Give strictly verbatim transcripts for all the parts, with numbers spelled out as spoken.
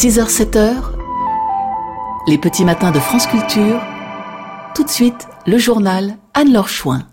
six heures sept heures, les petits matins de France Culture. Tout de suite, le journal Anne-Laure Chouin.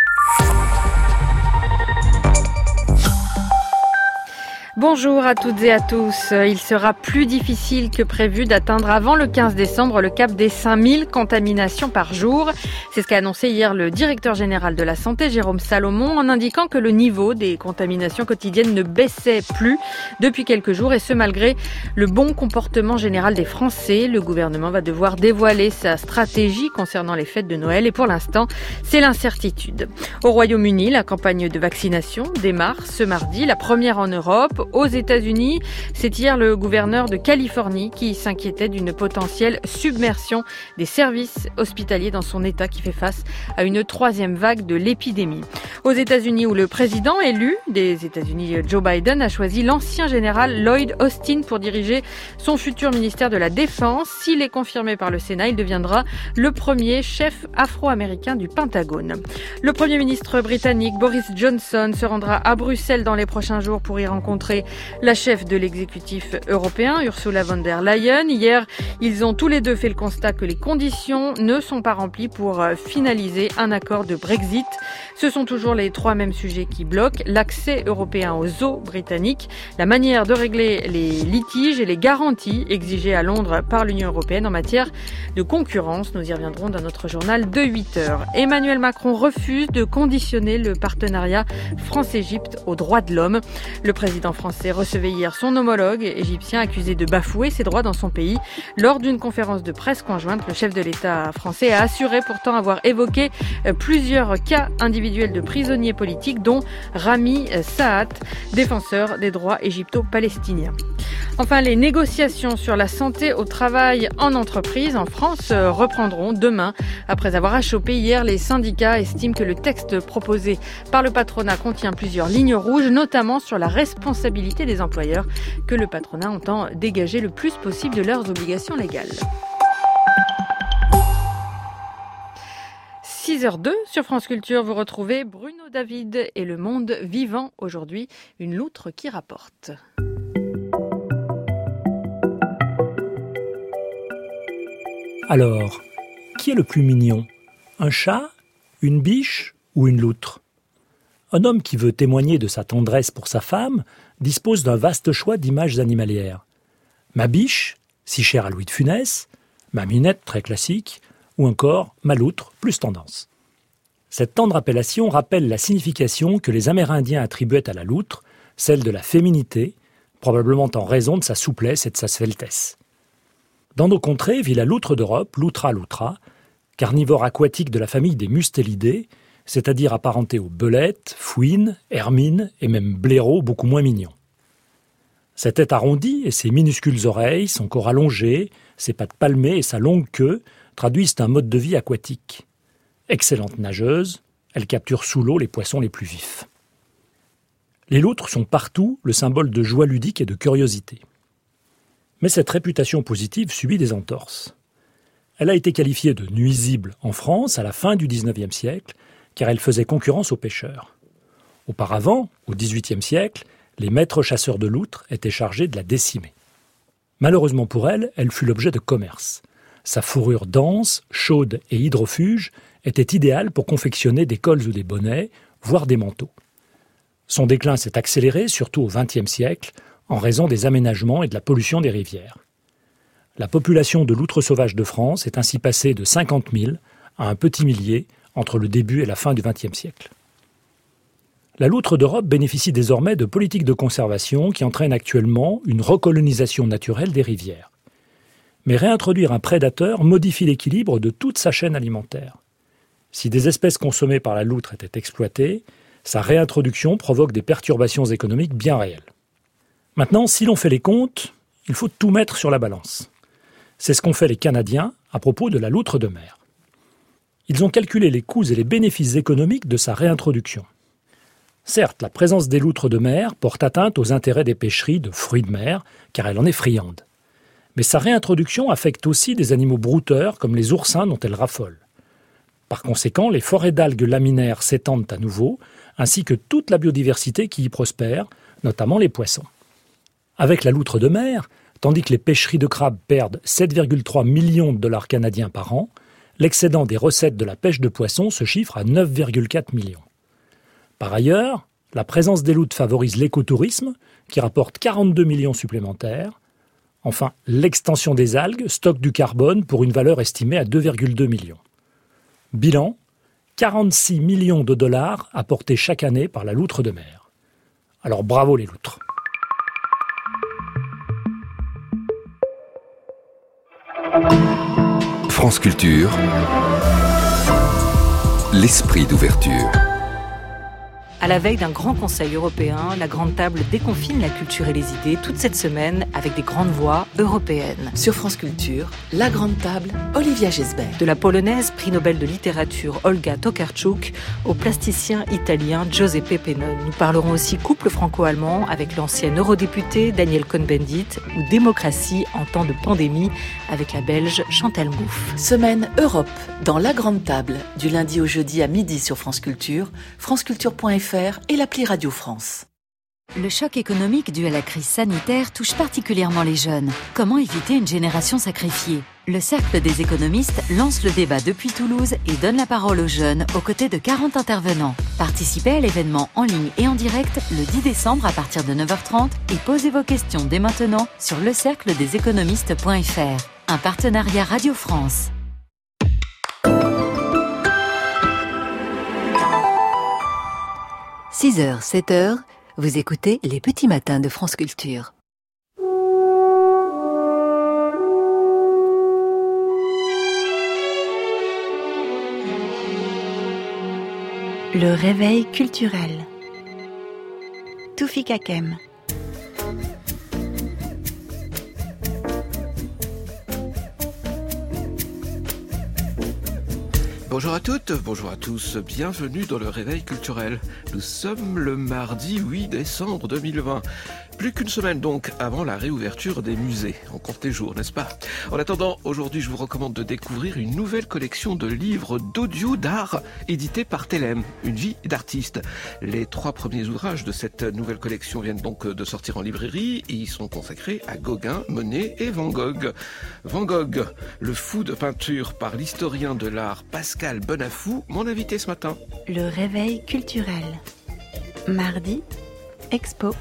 Bonjour à toutes et à tous. Il sera plus difficile que prévu d'atteindre avant le quinze décembre le cap des cinq mille contaminations par jour. C'est ce qu'a annoncé hier le directeur général de la Santé, Jérôme Salomon, en indiquant que le niveau des contaminations quotidiennes ne baissait plus depuis quelques jours, et ce malgré le bon comportement général des Français. Le gouvernement va devoir dévoiler sa stratégie concernant les fêtes de Noël, et pour l'instant, c'est l'incertitude. Au Royaume-Uni, la campagne de vaccination démarre ce mardi, la première en Europe. Aux États-Unis, c'est hier le gouverneur de Californie qui s'inquiétait d'une potentielle submersion des services hospitaliers dans son État qui fait face à une troisième vague de l'épidémie. Aux États-Unis, où le président élu des États-Unis, Joe Biden, a choisi l'ancien général Lloyd Austin pour diriger son futur ministère de la Défense. S'il est confirmé par le Sénat, il deviendra le premier chef afro-américain du Pentagone. Le Premier ministre britannique Boris Johnson se rendra à Bruxelles dans les prochains jours pour y rencontrer la chef de l'exécutif européen, Ursula von der Leyen. Hier, ils ont tous les deux fait le constat que les conditions ne sont pas remplies pour finaliser un accord de Brexit. Ce sont toujours les trois mêmes sujets qui bloquent: l'accès européen aux eaux britanniques, la manière de régler les litiges et les garanties exigées à Londres par l'Union européenne en matière de concurrence. Nous y reviendrons dans notre journal de huit heures. Emmanuel Macron refuse de conditionner le partenariat France-Égypte aux droits de l'homme. Le président français recevait hier son homologue égyptien accusé de bafouer ses droits dans son pays. Lors d'une conférence de presse conjointe, le chef de l'État français a assuré pourtant avoir évoqué plusieurs cas individuels de prisonniers politiques, dont Rami Saad, défenseur des droits égypto-palestiniens. Enfin, les négociations sur la santé au travail en entreprise en France reprendront demain. Après avoir achoppé hier, les syndicats estiment que le texte proposé par le patronat contient plusieurs lignes rouges, notamment sur la responsabilité des employeurs, que le patronat entend dégager le plus possible de leurs obligations légales. six heures deux sur France Culture, vous retrouvez Bruno David et Le Monde Vivant. Aujourd'hui, une loutre qui rapporte. Alors, qui est le plus mignon ? Un chat, une biche ou une loutre ? Un homme qui veut témoigner de sa tendresse pour sa femme dispose d'un vaste choix d'images animalières. Ma biche, si chère à Louis de Funès, ma minette, très classique, ou encore ma loutre, plus tendance. Cette tendre appellation rappelle la signification que les Amérindiens attribuaient à la loutre, celle de la féminité, probablement en raison de sa souplesse et de sa sveltesse. Dans nos contrées vit la loutre d'Europe, Loutra loutra, carnivore aquatique de la famille des mustélidés, c'est-à-dire apparenté aux belettes, fouines, hermines et même blaireaux beaucoup moins mignons. Sa tête arrondie et ses minuscules oreilles, son corps allongé, ses pattes palmées et sa longue queue traduisent un mode de vie aquatique. Excellente nageuse, elle capture sous l'eau les poissons les plus vifs. Les loutres sont partout le symbole de joie ludique et de curiosité. Mais cette réputation positive subit des entorses. Elle a été qualifiée de nuisible en France à la fin du dix-neuvième siècle, car elle faisait concurrence aux pêcheurs. Auparavant, au dix-huitième siècle, les maîtres chasseurs de loutres étaient chargés de la décimer. Malheureusement pour elle, elle fut l'objet de commerce. Sa fourrure dense, chaude et hydrofuge était idéale pour confectionner des cols ou des bonnets, voire des manteaux. Son déclin s'est accéléré, surtout au vingtième siècle, en raison des aménagements et de la pollution des rivières. La population de loutres sauvages de France est ainsi passée de cinquante mille à un petit millier entre le début et la fin du vingtième siècle. La loutre d'Europe bénéficie désormais de politiques de conservation qui entraînent actuellement une recolonisation naturelle des rivières. Mais réintroduire un prédateur modifie l'équilibre de toute sa chaîne alimentaire. Si des espèces consommées par la loutre étaient exploitées, sa réintroduction provoque des perturbations économiques bien réelles. Maintenant, si l'on fait les comptes, il faut tout mettre sur la balance. C'est ce qu'ont fait les Canadiens à propos de la loutre de mer. Ils ont calculé les coûts et les bénéfices économiques de sa réintroduction. Certes, la présence des loutres de mer porte atteinte aux intérêts des pêcheries de fruits de mer, car elle en est friande. Mais sa réintroduction affecte aussi des animaux brouteurs comme les oursins dont elle raffole. Par conséquent, les forêts d'algues laminaires s'étendent à nouveau, ainsi que toute la biodiversité qui y prospère, notamment les poissons. Avec la loutre de mer, tandis que les pêcheries de crabes perdent sept virgule trois millions de dollars canadiens par an, l'excédent des recettes de la pêche de poissons se chiffre à neuf virgule quatre millions. Par ailleurs, la présence des loutres favorise l'écotourisme, qui rapporte quarante-deux millions supplémentaires. Enfin, l'extension des algues stocke du carbone pour une valeur estimée à deux virgule deux millions. Bilan, quarante-six millions de dollars apportés chaque année par la loutre de mer. Alors bravo les loutres. France Culture, l'esprit d'ouverture. À la veille d'un grand conseil européen, la Grande Table déconfine la culture et les idées toute cette semaine avec des grandes voix européennes. Sur France Culture, la Grande Table, Olivia Gesbert. De la polonaise prix Nobel de littérature Olga Tokarczuk au plasticien italien Giuseppe Pennone. Nous parlerons aussi couple franco-allemand avec l'ancienne eurodéputée Danielle Cohn-Bendit ou démocratie en temps de pandémie avec la Belge Chantal Mouffe. Semaine Europe dans la Grande Table, du lundi au jeudi à midi sur France Culture, franceculture point f r et l'appli Radio France. Le choc économique dû à la crise sanitaire touche particulièrement les jeunes. Comment éviter une génération sacrifiée ? Le Cercle des économistes lance le débat depuis Toulouse et donne la parole aux jeunes aux côtés de quarante intervenants. Participez à l'événement en ligne et en direct le dix décembre à partir de neuf heures trente et posez vos questions dès maintenant sur le cercle des économistes point f r. Un partenariat Radio France. six heures, sept heures, vous écoutez les petits matins de France Culture. Le réveil culturel. Toufik Hakem. Bonjour à toutes, bonjour à tous, bienvenue dans le Réveil culturel. Nous sommes le mardi huit décembre deux mille vingt. Plus qu'une semaine donc avant la réouverture des musées. On compte les jours, n'est-ce pas ? En attendant, aujourd'hui je vous recommande de découvrir une nouvelle collection de livres d'audio d'art édités par Telem, une vie d'artiste. Les trois premiers ouvrages de cette nouvelle collection viennent donc de sortir en librairie et ils sont consacrés à Gauguin, Monet et Van Gogh. Van Gogh, le fou de peinture par l'historien de l'art Pascal Bonafou, mon invité ce matin. Le réveil culturel. Mardi, expo.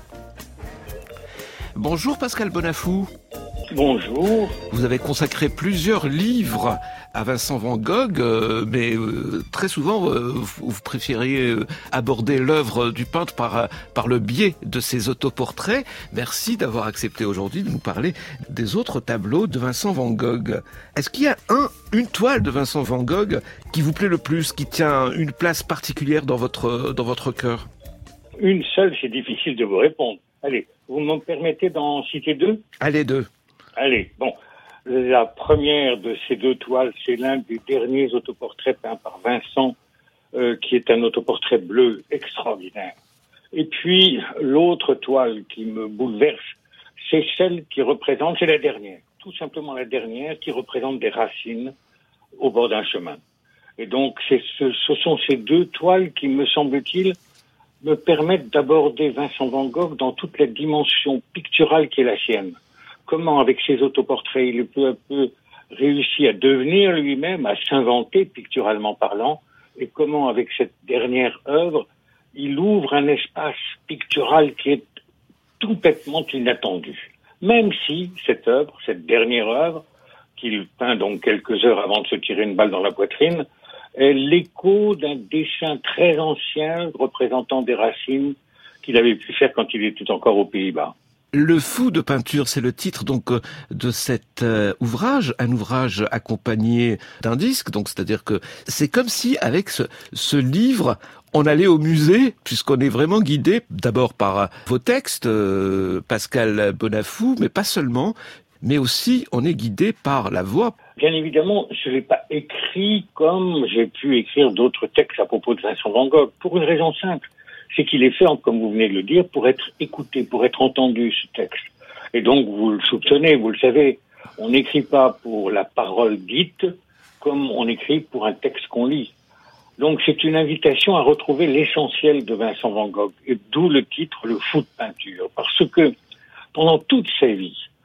Bonjour Pascal Bonafou. Bonjour. Vous avez consacré plusieurs livres à Vincent Van Gogh, euh, mais euh, très souvent euh, vous, vous préférez euh, aborder l'œuvre du peintre par, par le biais de ses autoportraits. Merci d'avoir accepté aujourd'hui de nous parler des autres tableaux de Vincent Van Gogh. Est-ce qu'il y a un, une toile de Vincent Van Gogh qui vous plaît le plus, qui tient une place particulière dans votre, dans votre cœur ? Une seule, c'est difficile de vous répondre. Allez, vous me permettez d'en citer deux ? Allez, deux. Allez, bon. La première de ces deux toiles, c'est l'un des derniers autoportraits peints par Vincent, euh, qui est un autoportrait bleu extraordinaire. Et puis, l'autre toile qui me bouleverse, c'est celle qui représente, c'est la dernière, tout simplement la dernière, qui représente des racines au bord d'un chemin. Et donc, c'est ce, ce sont ces deux toiles qui, me semble-t-il, me permettent d'aborder Vincent Van Gogh dans toute la dimension picturale qui est la sienne. Comment, avec ses autoportraits, il peu à peu réussit à devenir lui-même, à s'inventer picturalement parlant, et comment, avec cette dernière œuvre, il ouvre un espace pictural qui est tout bêtement inattendu. Même si cette œuvre, cette dernière œuvre, qu'il peint donc quelques heures avant de se tirer une balle dans la poitrine, est l'écho d'un dessin très ancien représentant des racines qu'il avait pu faire quand il était encore aux Pays-Bas. Le fou de peinture, c'est le titre donc de cet euh, ouvrage, un ouvrage accompagné d'un disque. Donc, c'est-à-dire que c'est comme si avec ce, ce livre, on allait au musée, puisqu'on est vraiment guidé d'abord par vos textes, euh, Pascal Bonafou, mais pas seulement, mais aussi on est guidé par la voix. Bien évidemment, je ne l'ai pas écrit comme j'ai pu écrire d'autres textes à propos de Vincent Van Gogh, pour une raison simple. C'est qu'il est fait, comme vous venez de le dire, pour être écouté, pour être entendu, ce texte. Et donc, vous le soupçonnez, vous le savez, on n'écrit pas pour la parole dite comme on écrit pour un texte qu'on lit. Donc, c'est une invitation à retrouver l'essentiel de Vincent Van Gogh, et d'où le titre « Le fou de peinture ». Parce que, pendant toute sa vie,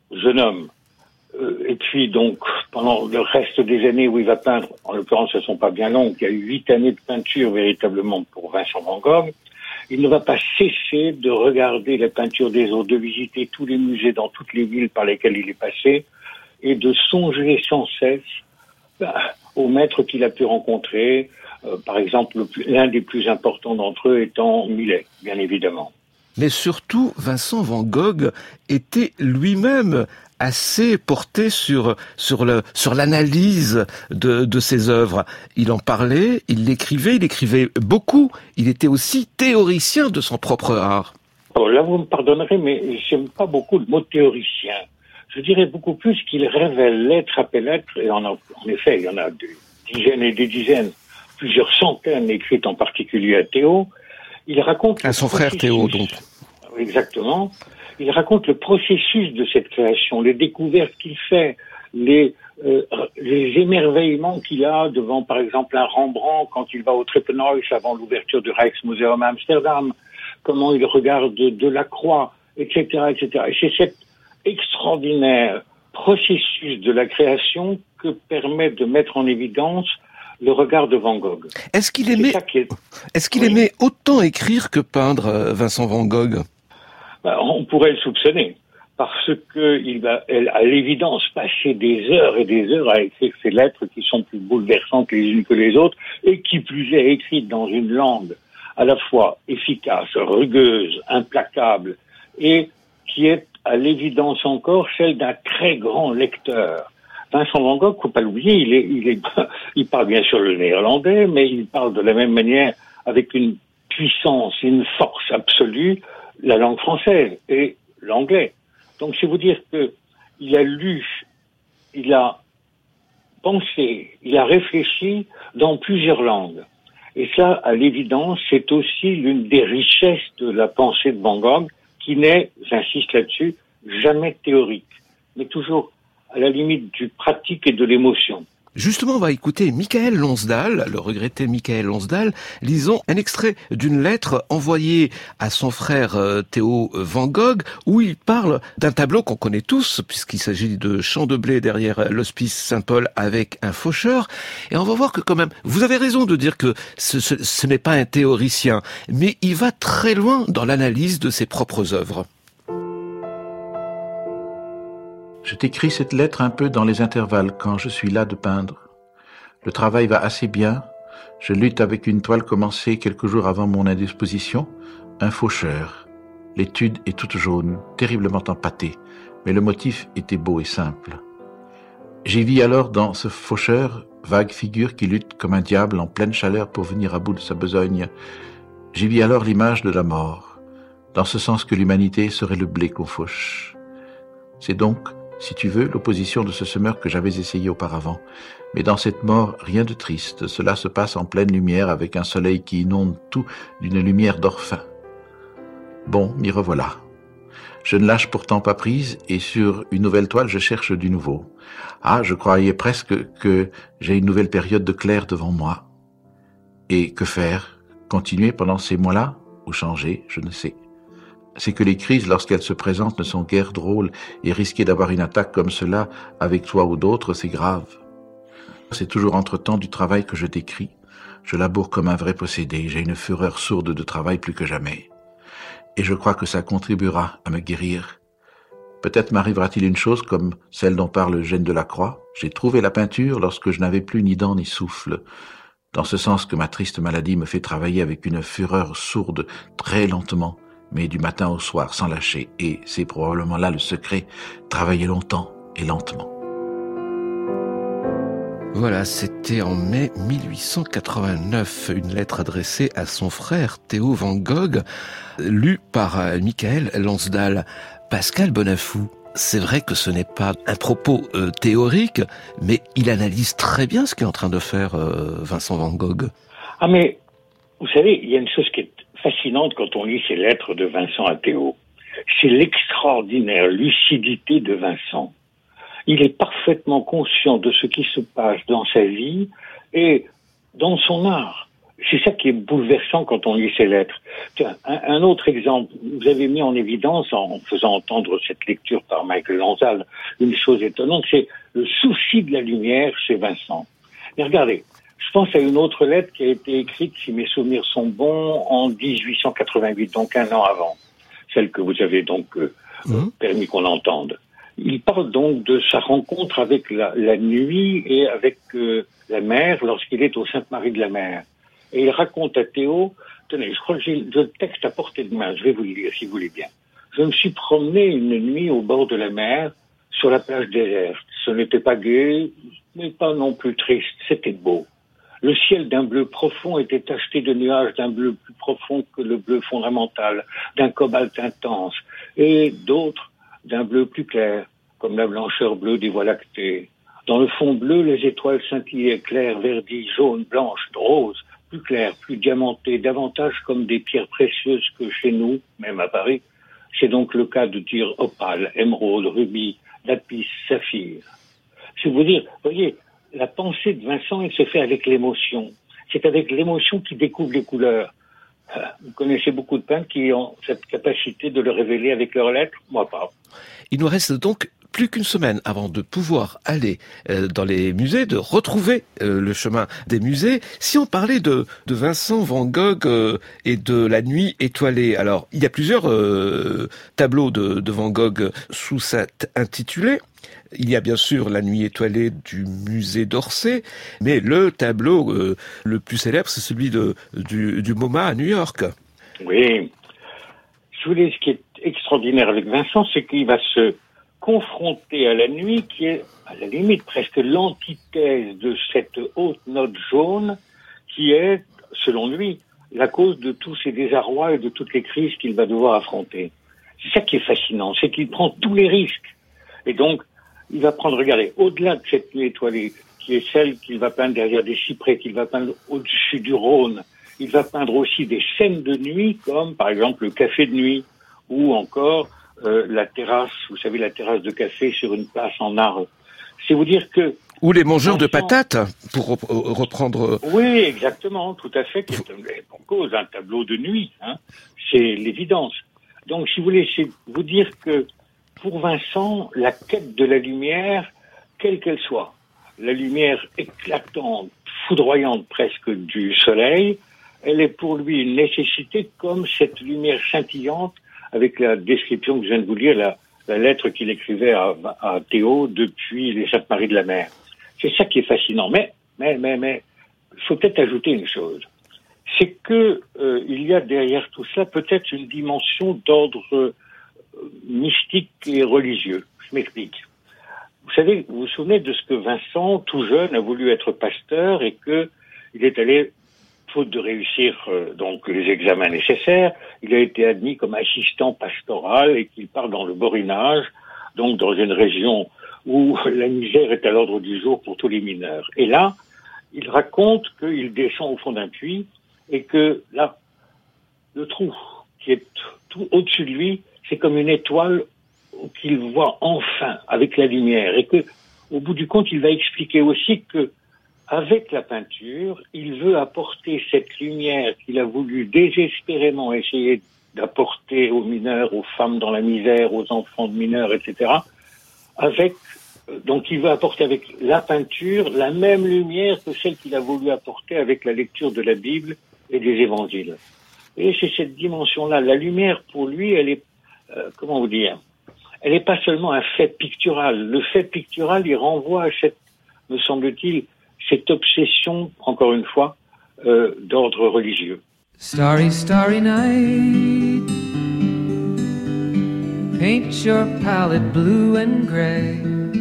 jeune homme. Euh, et puis donc, pendant le reste des années où il va peindre, en l'occurrence, elles ne sont pas bien longues, il y a eu huit années de peinture véritablement pour Vincent van Gogh, il ne va pas cesser de regarder la peinture des autres, de visiter tous les musées dans toutes les villes par lesquelles il est passé, et de songer sans cesse bah, aux maîtres qu'il a pu rencontrer, euh, par exemple, le plus, l'un des plus importants d'entre eux étant Millet, bien évidemment. Mais surtout, Vincent van Gogh était lui-même assez porté sur sur le sur l'analyse de de ses œuvres. Il en parlait, il l'écrivait, il écrivait beaucoup. Il était aussi théoricien de son propre art. Alors là, vous me pardonnerez, mais j'aime pas beaucoup le mot théoricien. Je dirais beaucoup plus qu'il révèle lettre après lettre, et en, en effet, il y en a des dizaines et des dizaines, plusieurs centaines écrites en particulier à Théo. Il raconte à son frère Théo, donc. Exactement. Il raconte le processus de cette création, les découvertes qu'il fait, les, euh, les émerveillements qu'il a devant, par exemple, un Rembrandt quand il va au Treppenhuis avant l'ouverture du Rijksmuseum à Amsterdam, comment il regarde Delacroix, et cetera, et cetera. Et c'est cet extraordinaire processus de la création que permet de mettre en évidence le regard de Van Gogh. Est-ce qu'il aimait, est... est-ce qu'il oui. aimait autant écrire que peindre, Vincent Van Gogh? On pourrait le soupçonner, parce que il va, elle, à l'évidence, passer des heures et des heures à écrire ces lettres qui sont plus bouleversantes les unes que les autres, et qui plus est écrites dans une langue à la fois efficace, rugueuse, implacable, et qui est à l'évidence encore celle d'un très grand lecteur. Vincent Van Gogh, faut pas l'oublier, il est, il est, il parle bien sûr le néerlandais, mais il parle de la même manière avec une puissance, une force absolue, la langue française et l'anglais. Donc c'est vous dire que il a lu, il a pensé, il a réfléchi dans plusieurs langues. Et ça, à l'évidence, c'est aussi l'une des richesses de la pensée de Van Gogh, qui n'est, j'insiste là-dessus, jamais théorique, mais toujours à la limite du pratique et de l'émotion. Justement, on va écouter Michael Lonsdal, le regretté Michael Lonsdal. Lisons un extrait d'une lettre envoyée à son frère Théo Van Gogh, où il parle d'un tableau qu'on connaît tous, puisqu'il s'agit de champs de blé derrière l'hospice Saint-Paul avec un faucheur. Et on va voir que quand même, vous avez raison de dire que ce, ce, ce n'est pas un théoricien, mais il va très loin dans l'analyse de ses propres œuvres. Je t'écris cette lettre un peu dans les intervalles, quand je suis là de peindre. Le travail va assez bien. Je lutte avec une toile commencée quelques jours avant mon indisposition. Un faucheur. L'étude est toute jaune, terriblement empâtée, mais le motif était beau et simple. J'y vis alors dans ce faucheur, vague figure qui lutte comme un diable en pleine chaleur pour venir à bout de sa besogne. J'y vis alors l'image de la mort, dans ce sens que l'humanité serait le blé qu'on fauche. C'est donc, si tu veux, l'opposition de ce semeur que j'avais essayé auparavant. Mais dans cette mort, rien de triste. Cela se passe en pleine lumière avec un soleil qui inonde tout d'une lumière d'orphin. Bon, m'y revoilà. Je ne lâche pourtant pas prise et sur une nouvelle toile, je cherche du nouveau. Ah, je croyais presque que j'ai une nouvelle période de clair devant moi. Et que faire? Continuer pendant ces mois-là? Ou changer? Je ne sais. C'est que les crises, lorsqu'elles se présentent, ne sont guère drôles, et risquer d'avoir une attaque comme cela, avec toi ou d'autres, c'est grave. C'est toujours entre-temps du travail que je décris. Je laboure comme un vrai possédé, j'ai une fureur sourde de travail plus que jamais. Et je crois que ça contribuera à me guérir. Peut-être m'arrivera-t-il une chose comme celle dont parle Eugène Delacroix. J'ai trouvé la peinture lorsque je n'avais plus ni dents ni souffle. Dans ce sens que ma triste maladie me fait travailler avec une fureur sourde, très lentement, mais du matin au soir, sans lâcher. Et c'est probablement là le secret, travailler longtemps et lentement. Voilà, c'était en mai mille huit cent quatre-vingt-neuf, une lettre adressée à son frère Théo Van Gogh, lue par Michael Lonsdal. Pascal Bonafou, c'est vrai que ce n'est pas un propos euh, théorique, mais il analyse très bien ce qu'est en train de faire euh, Vincent Van Gogh. Ah mais, vous savez, il y a une chose qui est fascinante quand on lit ces lettres de Vincent à Théo. C'est l'extraordinaire lucidité de Vincent. Il est parfaitement conscient de ce qui se passe dans sa vie et dans son art. C'est ça qui est bouleversant quand on lit ces lettres. Tiens, un, un autre exemple, vous avez mis en évidence, en faisant entendre cette lecture par Michael Lanzal, une chose étonnante, c'est le souci de la lumière chez Vincent. Mais regardez, je pense à une autre lettre qui a été écrite, si mes souvenirs sont bons, en dix-huit cent quatre-vingt-huit, donc un an avant, celle que vous avez donc euh, mmh. permis qu'on entende. Il parle donc de sa rencontre avec la, la nuit et avec euh, la mer lorsqu'il est au Sainte-Marie de la Mer. Et il raconte à Théo, tenez, je crois que j'ai le texte à portée de main, je vais vous le lire si vous voulez bien. Je me suis promené une nuit au bord de la mer, sur la plage déserte. Ce n'était pas gai, mais pas non plus triste, c'était beau. Le ciel d'un bleu profond était tacheté de nuages d'un bleu plus profond que le bleu fondamental, d'un cobalt intense, et d'autres d'un bleu plus clair, comme la blancheur bleue des voies lactées. Dans le fond bleu, les étoiles scintillaient claires, verdies, jaunes, blanches, roses, plus claires, plus diamantées, davantage comme des pierres précieuses que chez nous, même à Paris. C'est donc le cas de dire opale, émeraude, rubis, lapis, saphir. C'est vous dire, voyez, la pensée de Vincent, elle se fait avec l'émotion. C'est avec l'émotion qu'il découvre les couleurs. Vous connaissez beaucoup de peintres qui ont cette capacité de le révéler avec leurs lettres, moi pas. Il nous reste donc plus qu'une semaine avant de pouvoir aller euh, dans les musées, de retrouver euh, le chemin des musées. Si on parlait de, de Vincent Van Gogh euh, et de la nuit étoilée, alors il y a plusieurs euh, tableaux de, de Van Gogh sous cet intitulé. Il y a bien sûr la nuit étoilée du musée d'Orsay, mais le tableau euh, le plus célèbre, c'est celui de, du, du MoMA à New York. Oui. Je voulais, ce qui est extraordinaire avec Vincent, c'est qu'il va se confronter à la nuit, qui est à la limite presque l'antithèse de cette haute note jaune, qui est, selon lui, la cause de tous ses désarrois et de toutes les crises qu'il va devoir affronter. C'est ça qui est fascinant, c'est qu'il prend tous les risques. Et donc, il va prendre, regardez, au-delà de cette nuit étoilée, qui est celle qu'il va peindre derrière des cyprès, qu'il va peindre au-dessus du Rhône, il va peindre aussi des scènes de nuit, comme par exemple le café de nuit, ou encore euh, la terrasse, vous savez, la terrasse de café sur une place en Arles. C'est vous dire que... Ou les mangeurs de patates, pour reprendre... Oui, exactement, tout à fait, qui est en cause un tableau de nuit, hein. C'est l'évidence. Donc, si vous voulez, c'est vous dire que pour Vincent, la quête de la lumière, quelle qu'elle soit, la lumière éclatante, foudroyante presque du soleil, elle est pour lui une nécessité comme cette lumière scintillante avec la description que je viens de vous lire, la, la lettre qu'il écrivait à, à Théo depuis les Sainte-Marie de la Mer. C'est ça qui est fascinant. Mais, mais, mais, mais, il faut peut-être ajouter une chose. C'est que euh, il y a derrière tout cela peut-être une dimension d'ordre euh, mystique et religieux. Je m'explique. Vous savez, vous vous souvenez de ce que Vincent, tout jeune, a voulu être pasteur et que il est allé, faute de réussir euh, donc les examens nécessaires, il a été admis comme assistant pastoral et qu'il part dans le Borinage, donc dans une région où la misère est à l'ordre du jour pour tous les mineurs. Et là, il raconte qu'il descend au fond d'un puits et que là, le trou qui est tout au-dessus de lui, c'est comme une étoile qu'il voit enfin avec la lumière et que, au bout du compte, il va expliquer aussi que, avec la peinture, il veut apporter cette lumière qu'il a voulu désespérément essayer d'apporter aux mineurs, aux femmes dans la misère, aux enfants de mineurs, et cetera. Avec, donc, il veut apporter avec la peinture la même lumière que celle qu'il a voulu apporter avec la lecture de la Bible et des évangiles. Et c'est cette dimension-là. La lumière, pour lui, elle est, euh, comment vous dire, elle n'est pas seulement un fait pictural. Le fait pictural, il renvoie à cette, me semble-t-il, cette obsession, encore une fois, euh, d'ordre religieux. Starry, starry night, paint your palette blue and gray.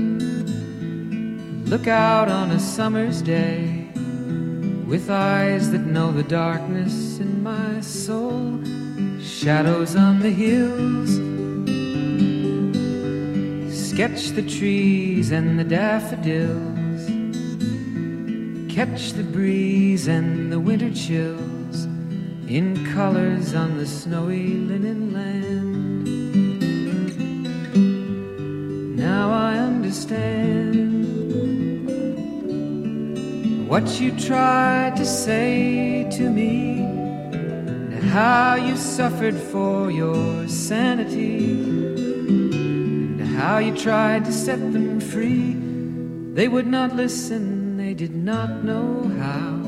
Look out on a summer's day, with eyes that know the darkness in my soul. Shadows on the hills, sketch the trees and the daffodils. Catch the breeze and the winter chills in colors on the snowy linen land. Now I understand what you tried to say to me, and how you suffered for your sanity, and how you tried to set them free. They would not listen, they did not know how.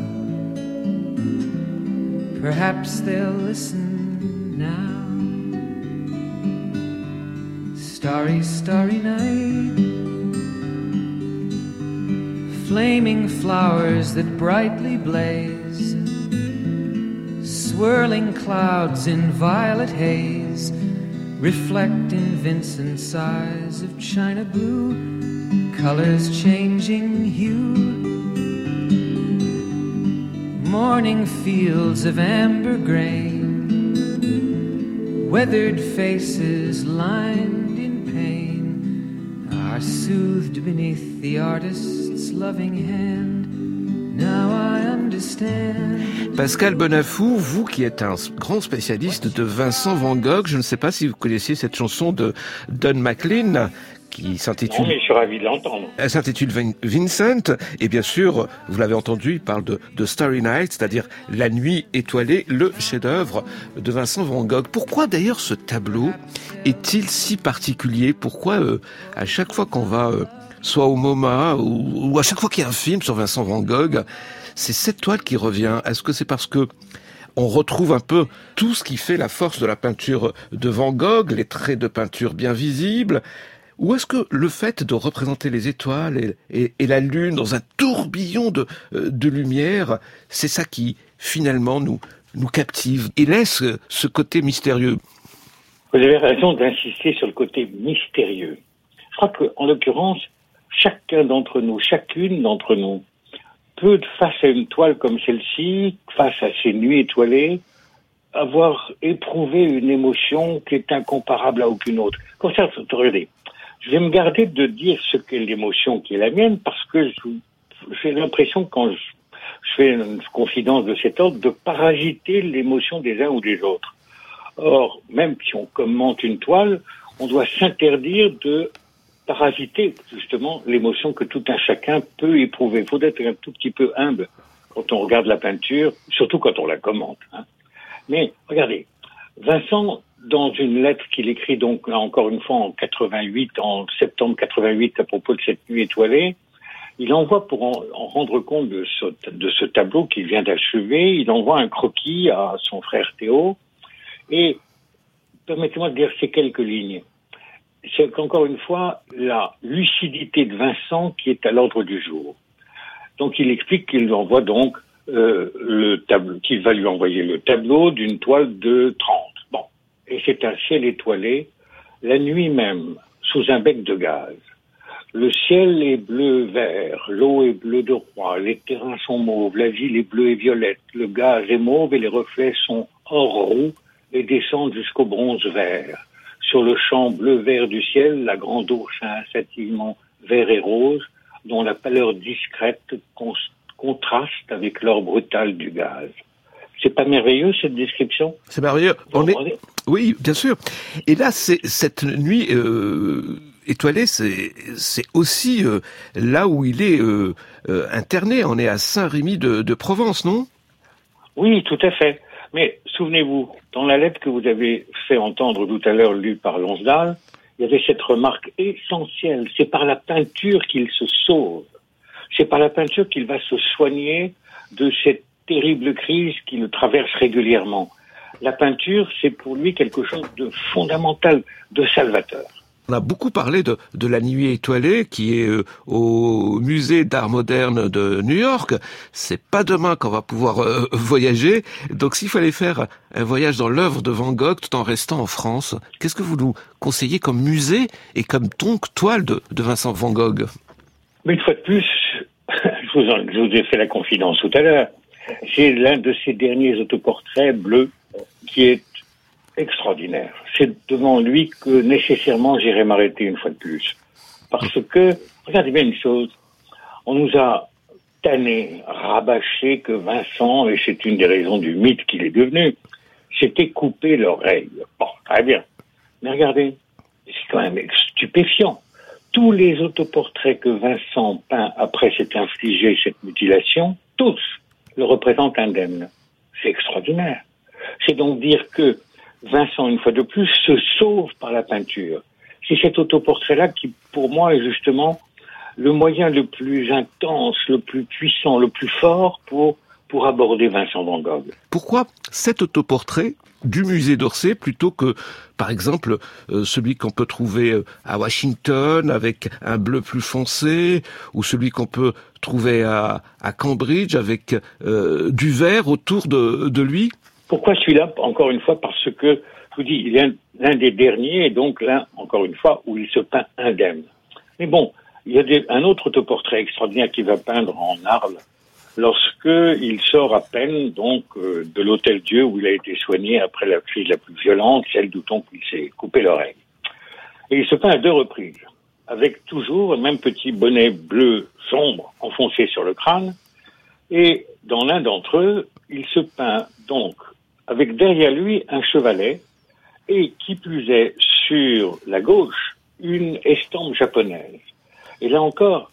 Perhaps they'll listen now. Starry, starry night, flaming flowers that brightly blaze, swirling clouds in violet haze, reflect in Vincent's eyes of china blue, colors changing hue. Morning fields of amber grain, weathered faces lined in pain, are soothed beneath the artist's loving hand. Now I understand. Pascal Bonafou, vous qui êtes un grand spécialiste de Vincent Van Gogh, je ne sais pas si vous connaissiez cette chanson de Don McLean, qui s'intitule... Non, mais je suis ravi de l'entendre. Elle s'intitule Vincent, et bien sûr, vous l'avez entendu, il parle de, de Starry Night, c'est-à-dire La Nuit étoilée, le chef-d'œuvre de Vincent Van Gogh. Pourquoi d'ailleurs ce tableau est-il si particulier? Pourquoi euh, à chaque fois qu'on va, euh, soit au MoMA, ou, ou à chaque fois qu'il y a un film sur Vincent Van Gogh, c'est cette toile qui revient? Est-ce que c'est parce que on retrouve un peu tout ce qui fait la force de la peinture de Van Gogh, les traits de peinture bien visibles? Ou est-ce que le fait de représenter les étoiles et, et, et la lune dans un tourbillon de, de lumière, c'est ça qui, finalement, nous, nous captive et laisse ce côté mystérieux? Vous avez raison d'insister sur le côté mystérieux. Je crois qu'en l'occurrence, chacun d'entre nous, chacune d'entre nous, peut, face à une toile comme celle-ci, face à ces nuits étoilées, avoir éprouvé une émotion qui est incomparable à aucune autre. Comme ça, regardez. Je vais me garder de dire ce qu'est l'émotion qui est la mienne, parce que j'ai l'impression, quand je, je fais une confidence de cet ordre, de parasiter l'émotion des uns ou des autres. Or, même si on commente une toile, on doit s'interdire de parasiter, justement, l'émotion que tout un chacun peut éprouver. Il faut être un tout petit peu humble quand on regarde la peinture, surtout quand on la commente. Hein. Mais, regardez, Vincent, dans une lettre qu'il écrit donc là encore une fois en quatre-vingt-huit, en septembre quatre-vingt-huit à propos de cette nuit étoilée, il envoie pour en, en rendre compte de ce, de ce tableau qu'il vient d'achever, il envoie un croquis à son frère Théo et permettez-moi de dire ces quelques lignes. C'est qu'encore une fois la lucidité de Vincent qui est à l'ordre du jour. Donc il explique qu'il lui envoie donc euh, le tableau, qu'il va lui envoyer le tableau d'une toile de trente. Bon. Et c'est un ciel étoilé, la nuit même, sous un bec de gaz. Le ciel est bleu-vert, l'eau est bleue de roi, les terrains sont mauves, la ville est bleue et violette, le gaz est mauve et les reflets sont or roux et descendent jusqu'au bronze vert. Sur le champ bleu-vert du ciel, la grande ours a un scintillement vert et rose, dont la pâleur discrète con- contraste avec l'or brutal du gaz. C'est pas merveilleux, cette description? C'est merveilleux. On est... Oui, bien sûr. Et là, c'est cette nuit euh, étoilée, c'est, c'est aussi euh, là où il est euh, euh, interné. On est à Saint-Rémy de, de Provence, non? Oui, tout à fait. Mais souvenez-vous, dans la lettre que vous avez fait entendre tout à l'heure, lue par Lonsdal, il y avait cette remarque essentielle. C'est par la peinture qu'il se sauve. C'est par la peinture qu'il va se soigner de cette terrible crise qui le traverse régulièrement. La peinture, c'est pour lui quelque chose de fondamental, de salvateur. On a beaucoup parlé de, de la nuit étoilée qui est euh, au musée d'art moderne de New York. C'est pas demain qu'on va pouvoir euh, voyager. Donc s'il fallait faire un voyage dans l'œuvre de Van Gogh tout en restant en France, qu'est-ce que vous nous conseillez comme musée et comme donc toile de, de Vincent Van Gogh? Mais une fois de plus, je vous, en, je vous ai fait la confidence tout à l'heure, c'est l'un de ces derniers autoportraits bleus qui est extraordinaire. C'est devant lui que nécessairement j'irai m'arrêter une fois de plus. Parce que, regardez bien une chose, on nous a tanné, rabâché que Vincent, et c'est une des raisons du mythe qu'il est devenu, s'était coupé l'oreille. Bon, très bien. Mais regardez, c'est quand même stupéfiant. tous les autoportraits que Vincent peint après s'être infligé cette mutilation, tous le représentent indemne. C'est extraordinaire. C'est donc dire que Vincent, une fois de plus, se sauve par la peinture. C'est cet autoportrait-là qui, pour moi, est justement le moyen le plus intense, le plus puissant, le plus fort pour, pour aborder Vincent van Gogh. Pourquoi cet autoportrait du musée d'Orsay plutôt que, par exemple, euh, celui qu'on peut trouver à Washington avec un bleu plus foncé, ou celui qu'on peut trouver à, à Cambridge avec euh, du vert autour de, de lui? Pourquoi celui-là? Encore une fois, parce que, je vous dis, il est l'un des derniers, et donc l'un, encore une fois, où il se peint indemne. Mais bon, il y a des, un autre autoportrait extraordinaire qu'il va peindre en Arles, lorsqu'il sort à peine donc euh, de l'Hôtel Dieu où il a été soigné après la crise la plus violente, celle d'où donc il s'est coupé l'oreille. Et il se peint à deux reprises, avec toujours le même petit bonnet bleu sombre enfoncé sur le crâne. Et dans l'un d'entre eux, il se peint donc avec derrière lui un chevalet et qui plus est sur la gauche une estampe japonaise. Et là encore,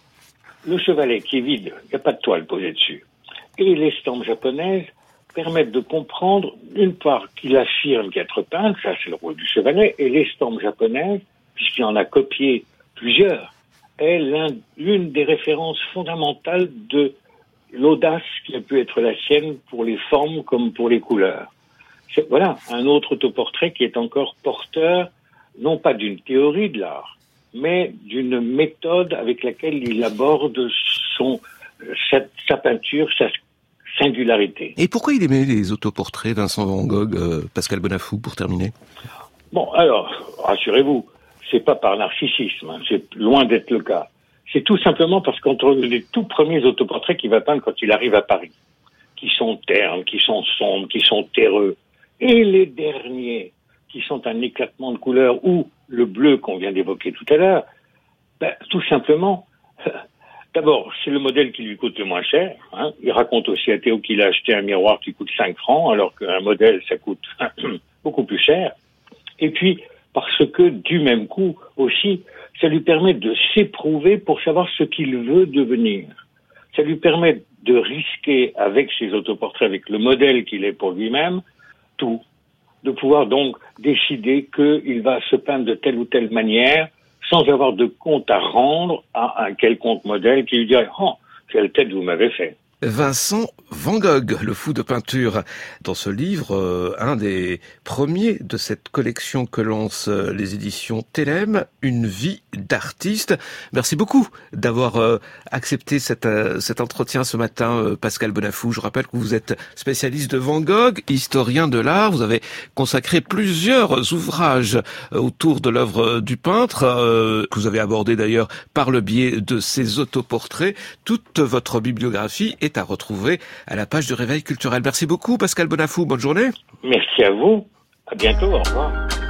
le chevalet qui est vide, il n'y a pas de toile posée dessus, et l'estampe japonaise permettent de comprendre, d'une part, qu'il affirme qu'être peintre, ça c'est le rôle du chevalet, et l'estampe japonaise, puisqu'il en a copié plusieurs, est l'un, l'une des références fondamentales de l'audace qui a pu être la sienne pour les formes comme pour les couleurs. C'est, voilà, un autre autoportrait qui est encore porteur, non pas d'une théorie de l'art, mais d'une méthode avec laquelle il aborde son, sa, sa peinture, sa singularité. Et pourquoi il aimait les autoportraits, Vincent van Gogh, euh, Pascal Bonafou, pour terminer? Bon, alors, rassurez-vous, c'est pas par narcissisme, hein, c'est loin d'être le cas. C'est tout simplement parce qu'entre les tout premiers autoportraits qu'il va peindre quand il arrive à Paris, qui sont ternes, qui sont sombres, qui sont terreux, et les derniers, qui sont un éclatement de couleurs, ou le bleu qu'on vient d'évoquer tout à l'heure, ben, tout simplement, d'abord, c'est le modèle qui lui coûte le moins cher. Hein. Il raconte aussi à Théo qu'il a acheté un miroir qui coûte cinq francs, alors qu'un modèle, ça coûte beaucoup plus cher. Et puis, parce que, du même coup, aussi, ça lui permet de s'éprouver pour savoir ce qu'il veut devenir. Ça lui permet de risquer avec ses autoportraits, avec le modèle qu'il est pour lui-même, tout. De pouvoir donc décider qu'il va se peindre de telle ou telle manière sans avoir de compte à rendre à un quelconque modèle qui lui dirait « Oh, quelle tête vous m'avez fait !» Vincent van Gogh, le fou de peinture. Dans ce livre, euh, un des premiers de cette collection que lancent euh, les éditions Télème, Une vie d'artiste. Merci beaucoup d'avoir euh, accepté cet, euh, cet entretien ce matin, euh, Pascal Bonafou. Je rappelle que vous êtes spécialiste de Van Gogh, historien de l'art. Vous avez consacré plusieurs ouvrages euh, autour de l'œuvre du peintre, euh, que vous avez abordé d'ailleurs par le biais de ses autoportraits. Toute votre bibliographie est à retrouver à la page du Réveil culturel. Merci beaucoup, Pascal Bonafou. Bonne journée. Merci à vous. À bientôt. Au revoir.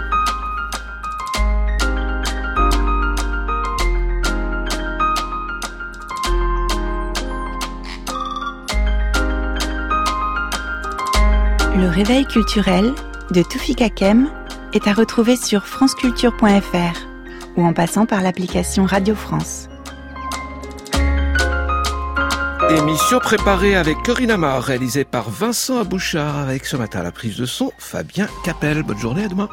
Le Réveil culturel de Toufik Hakem est à retrouver sur franceculture point f r ou en passant par l'application Radio France. Émission préparée avec Corinne Amar, réalisée par Vincent Abouchard, avec ce matin à la prise de son Fabien Capel. Bonne journée, à demain.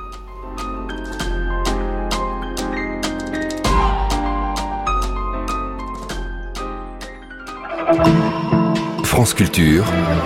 France Culture,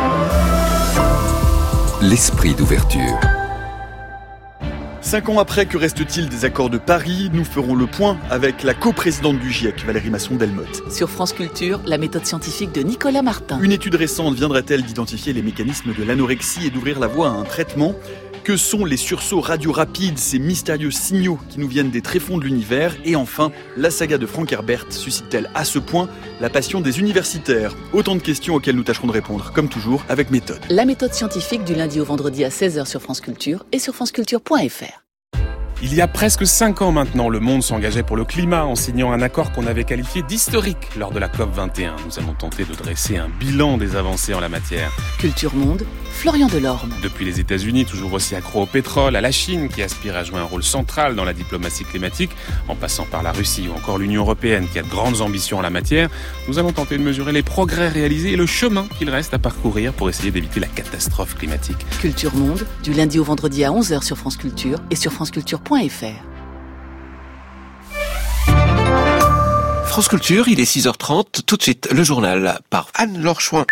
l'esprit d'ouverture. Cinq ans après, que reste-t-il des accords de Paris? Nous ferons le point avec la coprésidente du GIEC, Valérie Masson-Delmotte. Sur France Culture, la méthode scientifique de Nicolas Martin. Une étude récente viendra-t-elle d'identifier les mécanismes de l'anorexie et d'ouvrir la voie à un traitement? Que sont les sursauts radio rapides, ces mystérieux signaux qui nous viennent des tréfonds de l'univers? Et enfin, la saga de Frank Herbert suscite-t-elle à ce point la passion des universitaires? Autant de questions auxquelles nous tâcherons de répondre, comme toujours, avec méthode. La méthode scientifique du lundi au vendredi à seize heures sur France Culture et sur franceculture point f r. Il y a presque cinq ans maintenant, le monde s'engageait pour le climat en signant un accord qu'on avait qualifié d'historique lors de la COP vingt et un. Nous allons tenter de dresser un bilan des avancées en la matière. Culture Monde, Florian Delorme. Depuis les États-Unis, toujours aussi accro au pétrole, à la Chine qui aspire à jouer un rôle central dans la diplomatie climatique, en passant par la Russie ou encore l'Union européenne qui a de grandes ambitions en la matière, nous allons tenter de mesurer les progrès réalisés et le chemin qu'il reste à parcourir pour essayer d'éviter la catastrophe climatique. Culture Monde, du lundi au vendredi à onze heures sur France Culture et sur franceculture point f r. France Culture, il est six heures trente, tout de suite le journal par Anne-Laure Chouin.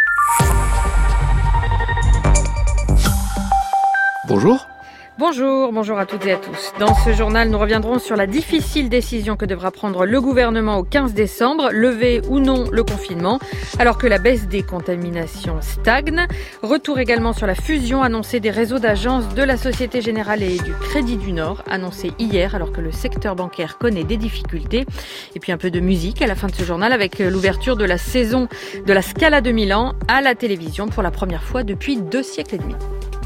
Bonjour. Bonjour, bonjour à toutes et à tous. Dans ce journal, nous reviendrons sur la difficile décision que devra prendre le gouvernement au quinze décembre, lever ou non le confinement, alors que la baisse des contaminations stagne. Retour également sur la fusion annoncée des réseaux d'agences de la Société Générale et du Crédit du Nord, annoncée hier alors que le secteur bancaire connaît des difficultés. Et puis un peu de musique à la fin de ce journal avec l'ouverture de la saison de la Scala de Milan à la télévision pour la première fois depuis deux siècles et demi.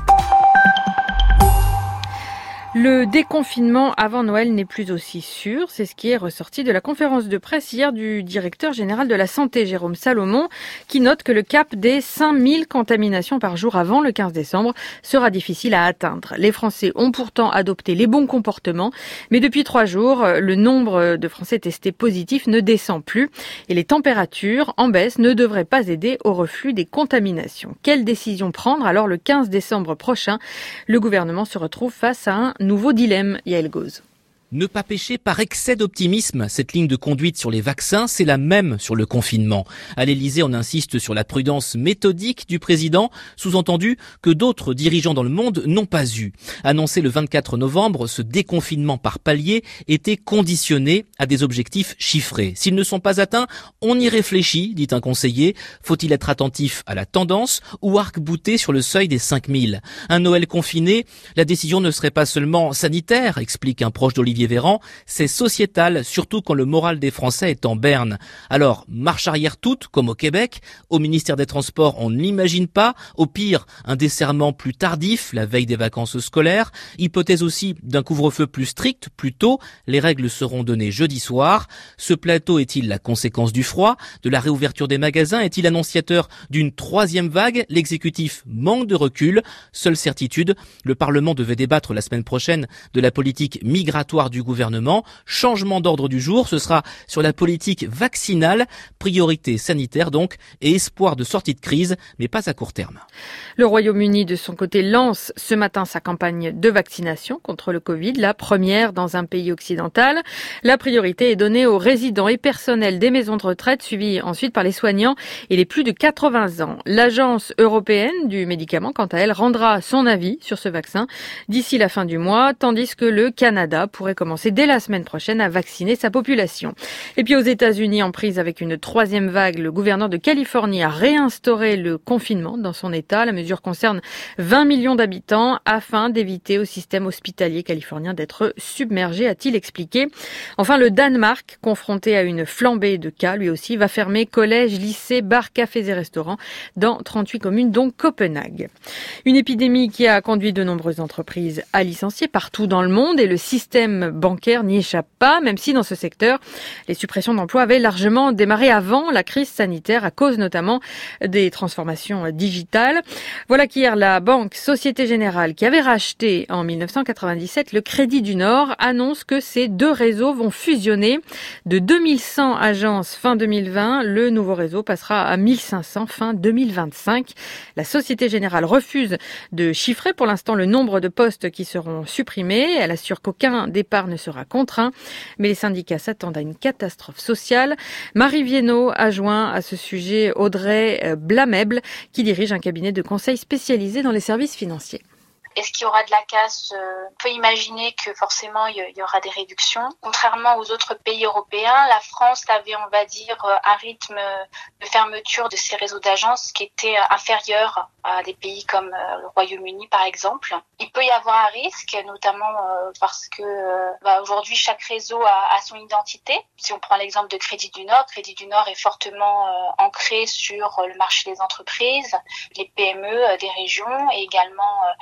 Le déconfinement avant Noël n'est plus aussi sûr, c'est ce qui est ressorti de la conférence de presse hier du directeur général de la Santé, Jérôme Salomon, qui note que le cap des cinq mille contaminations par jour avant le quinze décembre sera difficile à atteindre. Les Français ont pourtant adopté les bons comportements, mais depuis trois jours, le nombre de Français testés positifs ne descend plus et les températures en baisse ne devraient pas aider au reflux des contaminations. Quelle décision prendre alors le quinze décembre prochain ? Le gouvernement se retrouve face à un nouveau dilemme, Yael Gauze. Ne pas pécher par excès d'optimisme. Cette ligne de conduite sur les vaccins, c'est la même sur le confinement. À l'Élysée, on insiste sur la prudence méthodique du président, sous-entendu que d'autres dirigeants dans le monde n'ont pas eu. Annoncé le vingt-quatre novembre, ce déconfinement par palier était conditionné à des objectifs chiffrés. S'ils ne sont pas atteints, on y réfléchit, dit un conseiller. Faut-il être attentif à la tendance ou arc-bouter sur le seuil des cinq mille ? Un Noël confiné, la décision ne serait pas seulement sanitaire, explique un proche d'Olivier Véran, c'est sociétal, surtout quand le moral des Français est en berne. Alors, marche arrière toute, comme au Québec. Au ministère des Transports, on ne l'imagine pas. Au pire, un desserrement plus tardif, la veille des vacances scolaires. Hypothèse aussi d'un couvre-feu plus strict, plus tôt. Les règles seront données jeudi soir. Ce plateau est-il la conséquence du froid, de la réouverture des magasins? Est-il annonciateur d'une troisième vague? L'exécutif manque de recul. Seule certitude, le Parlement devait débattre la semaine prochaine de la politique migratoire du gouvernement. Changement d'ordre du jour, ce sera sur la politique vaccinale, priorité sanitaire donc, et espoir de sortie de crise, mais pas à court terme. Le Royaume-Uni, de son côté, lance ce matin sa campagne de vaccination contre le Covid, la première dans un pays occidental. La priorité est donnée aux résidents et personnels des maisons de retraite, suivis ensuite par les soignants et les plus de quatre-vingts ans. L'Agence européenne du médicament, quant à elle, rendra son avis sur ce vaccin d'ici la fin du mois, tandis que le Canada pourrait commencer dès la semaine prochaine à vacciner sa population. Et puis aux États-Unis, en prise avec une troisième vague, le gouverneur de Californie a réinstauré le confinement dans son État. La mesure concerne vingt millions d'habitants afin d'éviter au système hospitalier californien d'être submergé, a-t-il expliqué. Enfin, le Danemark, confronté à une flambée de cas, lui aussi, va fermer collèges, lycées, bars, cafés et restaurants dans trente-huit communes, dont Copenhague. Une épidémie qui a conduit de nombreuses entreprises à licencier partout dans le monde et le système bancaire n'y échappe pas, même si dans ce secteur, les suppressions d'emplois avaient largement démarré avant la crise sanitaire, à cause notamment des transformations digitales. Voilà qu'hier, la banque Société Générale, qui avait racheté en mille neuf cent quatre-vingt-dix-sept le Crédit du Nord, annonce que ces deux réseaux vont fusionner. De deux mille cent agences fin deux mille vingt, le nouveau réseau passera à mille cinq cents fin deux mille vingt-cinq. La Société Générale refuse de chiffrer pour l'instant le nombre de postes qui seront supprimés. Elle assure qu'aucun départ ne sera contraint, mais les syndicats s'attendent à une catastrophe sociale. Marie Viennot a joint à ce sujet Audrey Blamèble, qui dirige un cabinet de conseil spécialisé dans les services financiers. Est-ce qu'il y aura de la casse ? On peut imaginer que forcément il y aura des réductions. Contrairement aux autres pays européens, la France avait, on va dire, un rythme de fermeture de ses réseaux d'agences qui était inférieur à des pays comme le Royaume-Uni par exemple. Il peut y avoir un risque, notamment parce que bah, aujourd'hui chaque réseau a, a son identité. Si on prend l'exemple de Crédit du Nord, Crédit du Nord est fortement euh, ancré sur le marché des entreprises, les P M E des régions et également euh, une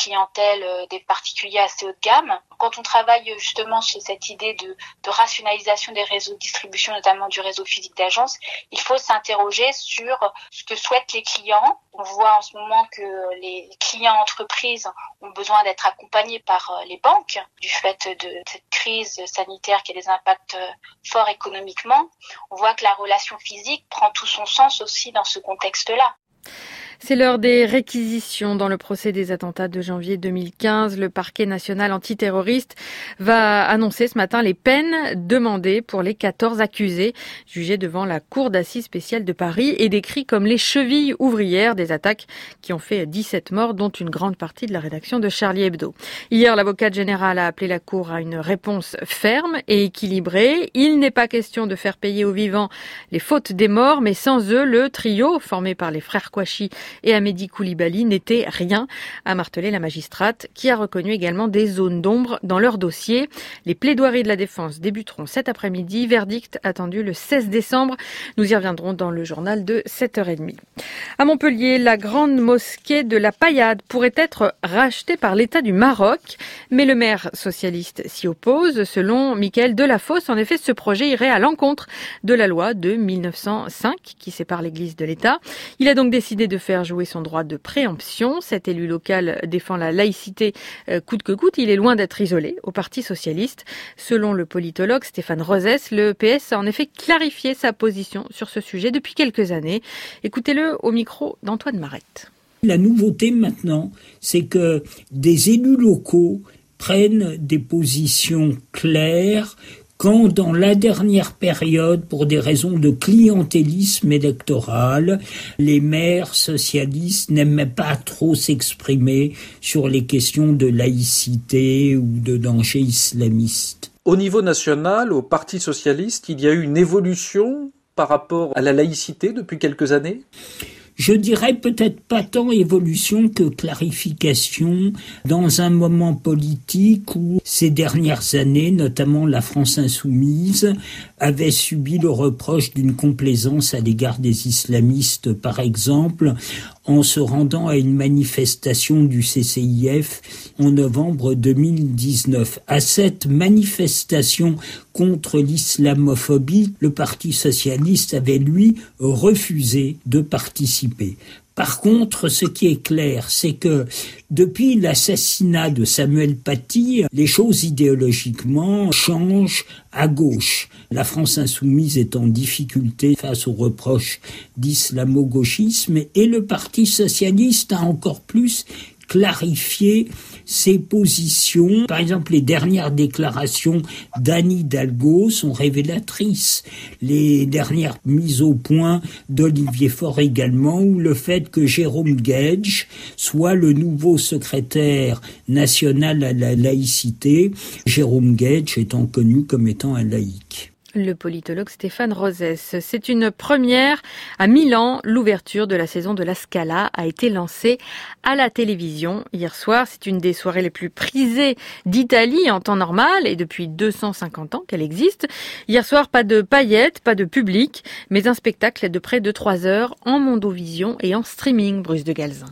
clientèle euh, des particuliers assez haut de gamme. Quand on travaille justement sur cette idée de, de rationalisation des réseaux de distribution, notamment du réseau physique d'agence, il faut s'interroger sur ce que souhaitent les clients. On voit en ce moment que les clients entreprises ont besoin d'être accompagnés par les banques du fait de cette crise sanitaire qui a des impacts forts économiquement. On voit que la relation physique prend tout son sens aussi dans ce contexte-là. C'est l'heure des réquisitions. Dans le procès des attentats de janvier deux mille quinze, le parquet national antiterroriste va annoncer ce matin les peines demandées pour les quatorze accusés jugés devant la cour d'assises spéciale de Paris et décrits comme les chevilles ouvrières des attaques qui ont fait dix-sept morts, dont une grande partie de la rédaction de Charlie Hebdo. Hier, l'avocate générale a appelé la cour à une réponse ferme et équilibrée. Il n'est pas question de faire payer aux vivants les fautes des morts, mais sans eux, le trio formé par les frères Kouachi et Amédi Koulibaly n'était rien, a martelé la magistrate, qui a reconnu également des zones d'ombre dans leur dossier. Les plaidoiries de la défense débuteront cet après-midi, verdict attendu le seize décembre. Nous y reviendrons dans le journal de sept heures trente. À Montpellier, la grande mosquée de la Paillade pourrait être rachetée par l'État du Maroc, mais le maire socialiste s'y oppose. Selon Mickaël Delafosse, en effet, ce projet irait à l'encontre de la loi de mille neuf cent cinq qui sépare l'Église de l'État. Il a donc décidé de faire jouer son droit de préemption. Cet élu local défend la laïcité coûte que coûte. Il est loin d'être isolé au Parti socialiste. Selon le politologue Stéphane Rosès, le P S a en effet clarifié sa position sur ce sujet depuis quelques années. Écoutez-le au micro d'Antoine Marette. La nouveauté maintenant, c'est que des élus locaux prennent des positions claires quand dans la dernière période, pour des raisons de clientélisme électoral, les maires socialistes n'aimaient pas trop s'exprimer sur les questions de laïcité ou de danger islamiste. Au niveau national, au Parti socialiste, il y a eu une évolution par rapport à la laïcité depuis quelques années ? Je dirais peut-être pas tant évolution que clarification dans un moment politique où ces dernières années, notamment la France insoumise, avait subi le reproche d'une complaisance à l'égard des islamistes, par exemple, en se rendant à une manifestation du C C I F en novembre deux mille dix-neuf. À cette manifestation contre l'islamophobie, le Parti socialiste avait, lui, refusé de participer. Par contre, ce qui est clair, c'est que depuis l'assassinat de Samuel Paty, les choses idéologiquement changent à gauche. La France insoumise est en difficulté face aux reproches d'islamo-gauchisme et le Parti socialiste a encore plus clarifier ses positions. Par exemple, les dernières déclarations d'Anne Hidalgo sont révélatrices. Les dernières mises au point d'Olivier Faure également, ou le fait que Jérôme Guedj soit le nouveau secrétaire national à la laïcité, Jérôme Guedj étant connu comme étant un laïc. Le politologue Stéphane Rosès. C'est une première à Milan. L'ouverture de la saison de la Scala a été lancée à la télévision hier soir. C'est une des soirées les plus prisées d'Italie en temps normal et depuis deux cent cinquante ans qu'elle existe. Hier soir, pas de paillettes, pas de public, mais un spectacle de près de trois heures en mondovision et en streaming. Bruce de Galzin.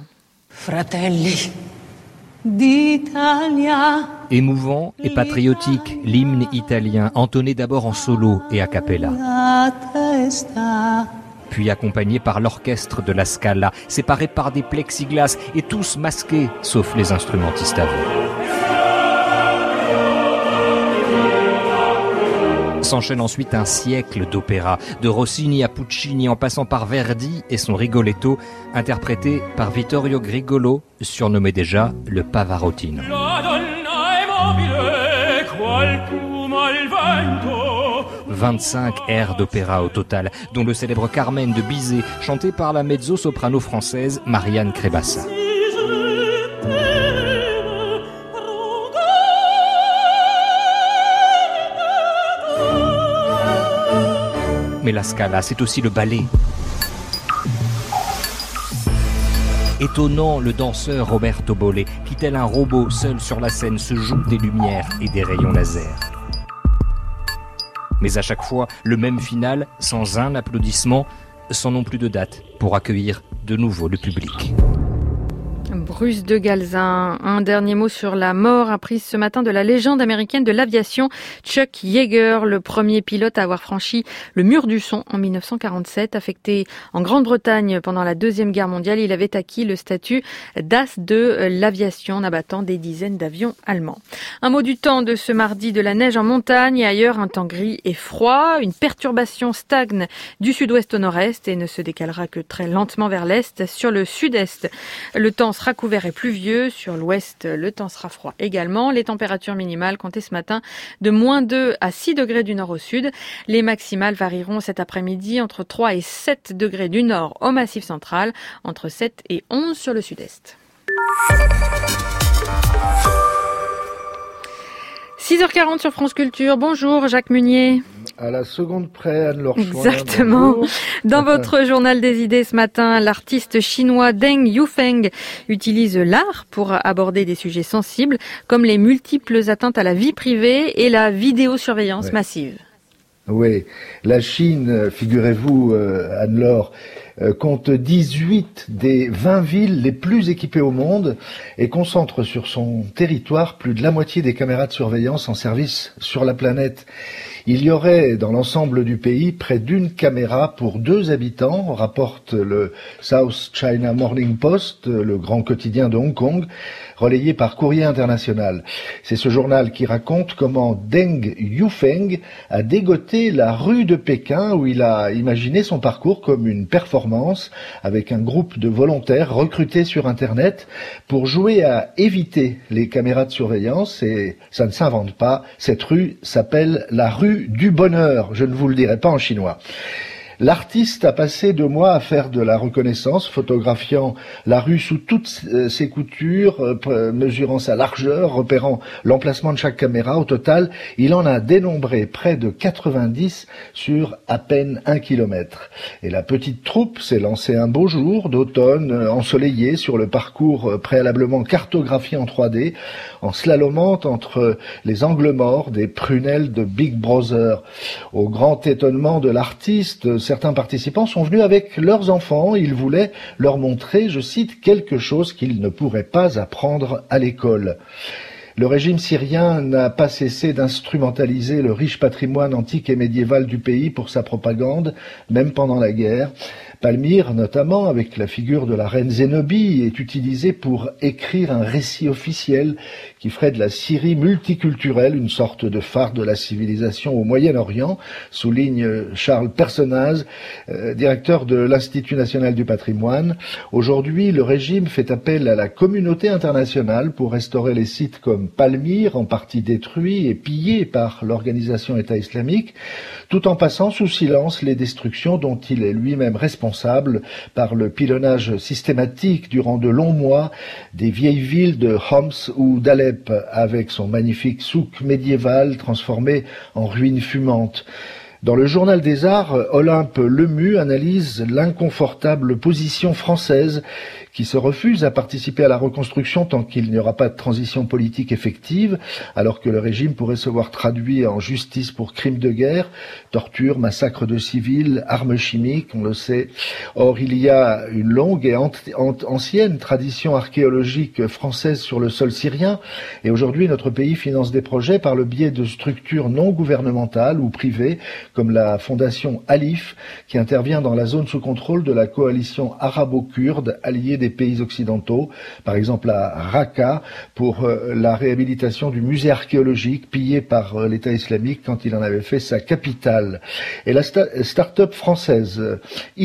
Fratelli d'Italia. Émouvant et patriotique, l'hymne italien, entonné d'abord en solo et a cappella, puis accompagné par l'orchestre de la Scala, séparé par des plexiglas et tous masqués, sauf les instrumentistes à voix. S'enchaîne ensuite un siècle d'opéra, de Rossini à Puccini en passant par Verdi et son Rigoletto, interprété par Vittorio Grigolo, surnommé déjà le Pavarotino. vingt-cinq airs d'opéra au total, dont le célèbre Carmen de Bizet, chanté par la mezzo-soprano française Marianne Crébassa. Mais la Scala, c'est aussi le ballet. Étonnant, le danseur Roberto Bolle, qui tel un robot seul sur la scène se joue des lumières et des rayons laser. Mais à chaque fois, le même final, sans un applaudissement, sans non plus de date, pour accueillir de nouveau le public. Bruce de Galzin. Un dernier mot sur la mort apprise ce matin de la légende américaine de l'aviation Chuck Yeager, le premier pilote à avoir franchi le mur du son en mille neuf cent quarante-sept. Affecté en Grande-Bretagne pendant la Deuxième Guerre mondiale, il avait acquis le statut d'as de l'aviation en abattant des dizaines d'avions allemands. Un mot du temps de ce mardi, de la neige en montagne et ailleurs un temps gris et froid. Une perturbation stagne du sud-ouest au nord-est et ne se décalera que très lentement vers l'est. Sur le sud-est, le temps sera couvert et pluvieux. Sur l'ouest, le temps sera froid également. Les températures minimales comptaient ce matin de moins deux à six degrés du nord au sud. Les maximales varieront cet après-midi entre trois et sept degrés du nord au Massif central, entre sept et onze sur le sud-est. six heures quarante sur France Culture. Bonjour Jacques Munier. À la seconde près, Anne-Laure Chouin. Exactement. Bonjour. Dans votre journal des idées ce matin, l'artiste chinois Deng Yufeng utilise l'art pour aborder des sujets sensibles comme les multiples atteintes à la vie privée et la vidéosurveillance ouais. massive. Oui, la Chine, figurez-vous, euh, Anne-Laure, euh, compte dix-huit des vingt villes les plus équipées au monde et concentre sur son territoire plus de la moitié des caméras de surveillance en service sur la planète. Il y aurait dans l'ensemble du pays près d'une caméra pour deux habitants, rapporte le South China Morning Post, le grand quotidien de Hong Kong, relayé par Courrier International. C'est ce journal qui raconte comment Deng Yufeng a dégoté la rue de Pékin où il a imaginé son parcours comme une performance avec un groupe de volontaires recrutés sur Internet pour jouer à éviter les caméras de surveillance et ça ne s'invente pas. Cette rue s'appelle la rue du bonheur. Je ne vous le dirai pas en chinois. L'artiste a passé deux mois à faire de la reconnaissance, photographiant la rue sous toutes ses coutures, mesurant sa largeur, repérant l'emplacement de chaque caméra. Au total, il en a dénombré près de quatre-vingt-dix sur à peine un kilomètre. Et la petite troupe s'est lancée un beau jour d'automne ensoleillé sur le parcours préalablement cartographié en trois D, en slalomant entre les angles morts des prunelles de Big Brother. Au grand étonnement de l'artiste, certains participants sont venus avec leurs enfants. Ils voulaient leur montrer, je cite, quelque chose qu'ils ne pourraient pas apprendre à l'école. Le régime syrien n'a pas cessé d'instrumentaliser le riche patrimoine antique et médiéval du pays pour sa propagande, même pendant la guerre. Palmyre, notamment, avec la figure de la reine Zénobie, est utilisée pour écrire un récit officiel qui ferait de la Syrie multiculturelle une sorte de phare de la civilisation au Moyen-Orient, souligne Charles Personnaz, euh, directeur de l'Institut national du patrimoine. Aujourd'hui, le régime fait appel à la communauté internationale pour restaurer les sites comme Palmyre, en partie détruits et pillés par l'organisation État islamique, tout en passant sous silence les destructions dont il est lui-même responsable par le pilonnage systématique durant de longs mois des vieilles villes de Homs ou d'Alep, avec son magnifique souk médiéval transformé en ruines fumantes. Dans le Journal des Arts, Olympe Lemu analyse l'inconfortable position française qui se refuse à participer à la reconstruction tant qu'il n'y aura pas de transition politique effective, alors que le régime pourrait se voir traduit en justice pour crimes de guerre, torture, massacre de civils, armes chimiques, on le sait. Or, il y a une longue et ancienne tradition archéologique française sur le sol syrien, et aujourd'hui notre pays finance des projets par le biais de structures non gouvernementales ou privées, comme la fondation Alif, qui intervient dans la zone sous contrôle de la coalition arabo-kurde alliée des pays occidentaux, par exemple à Raqqa, pour euh, la réhabilitation du musée archéologique pillé par euh, l'État islamique quand il en avait fait sa capitale. Et la sta- start-up française euh,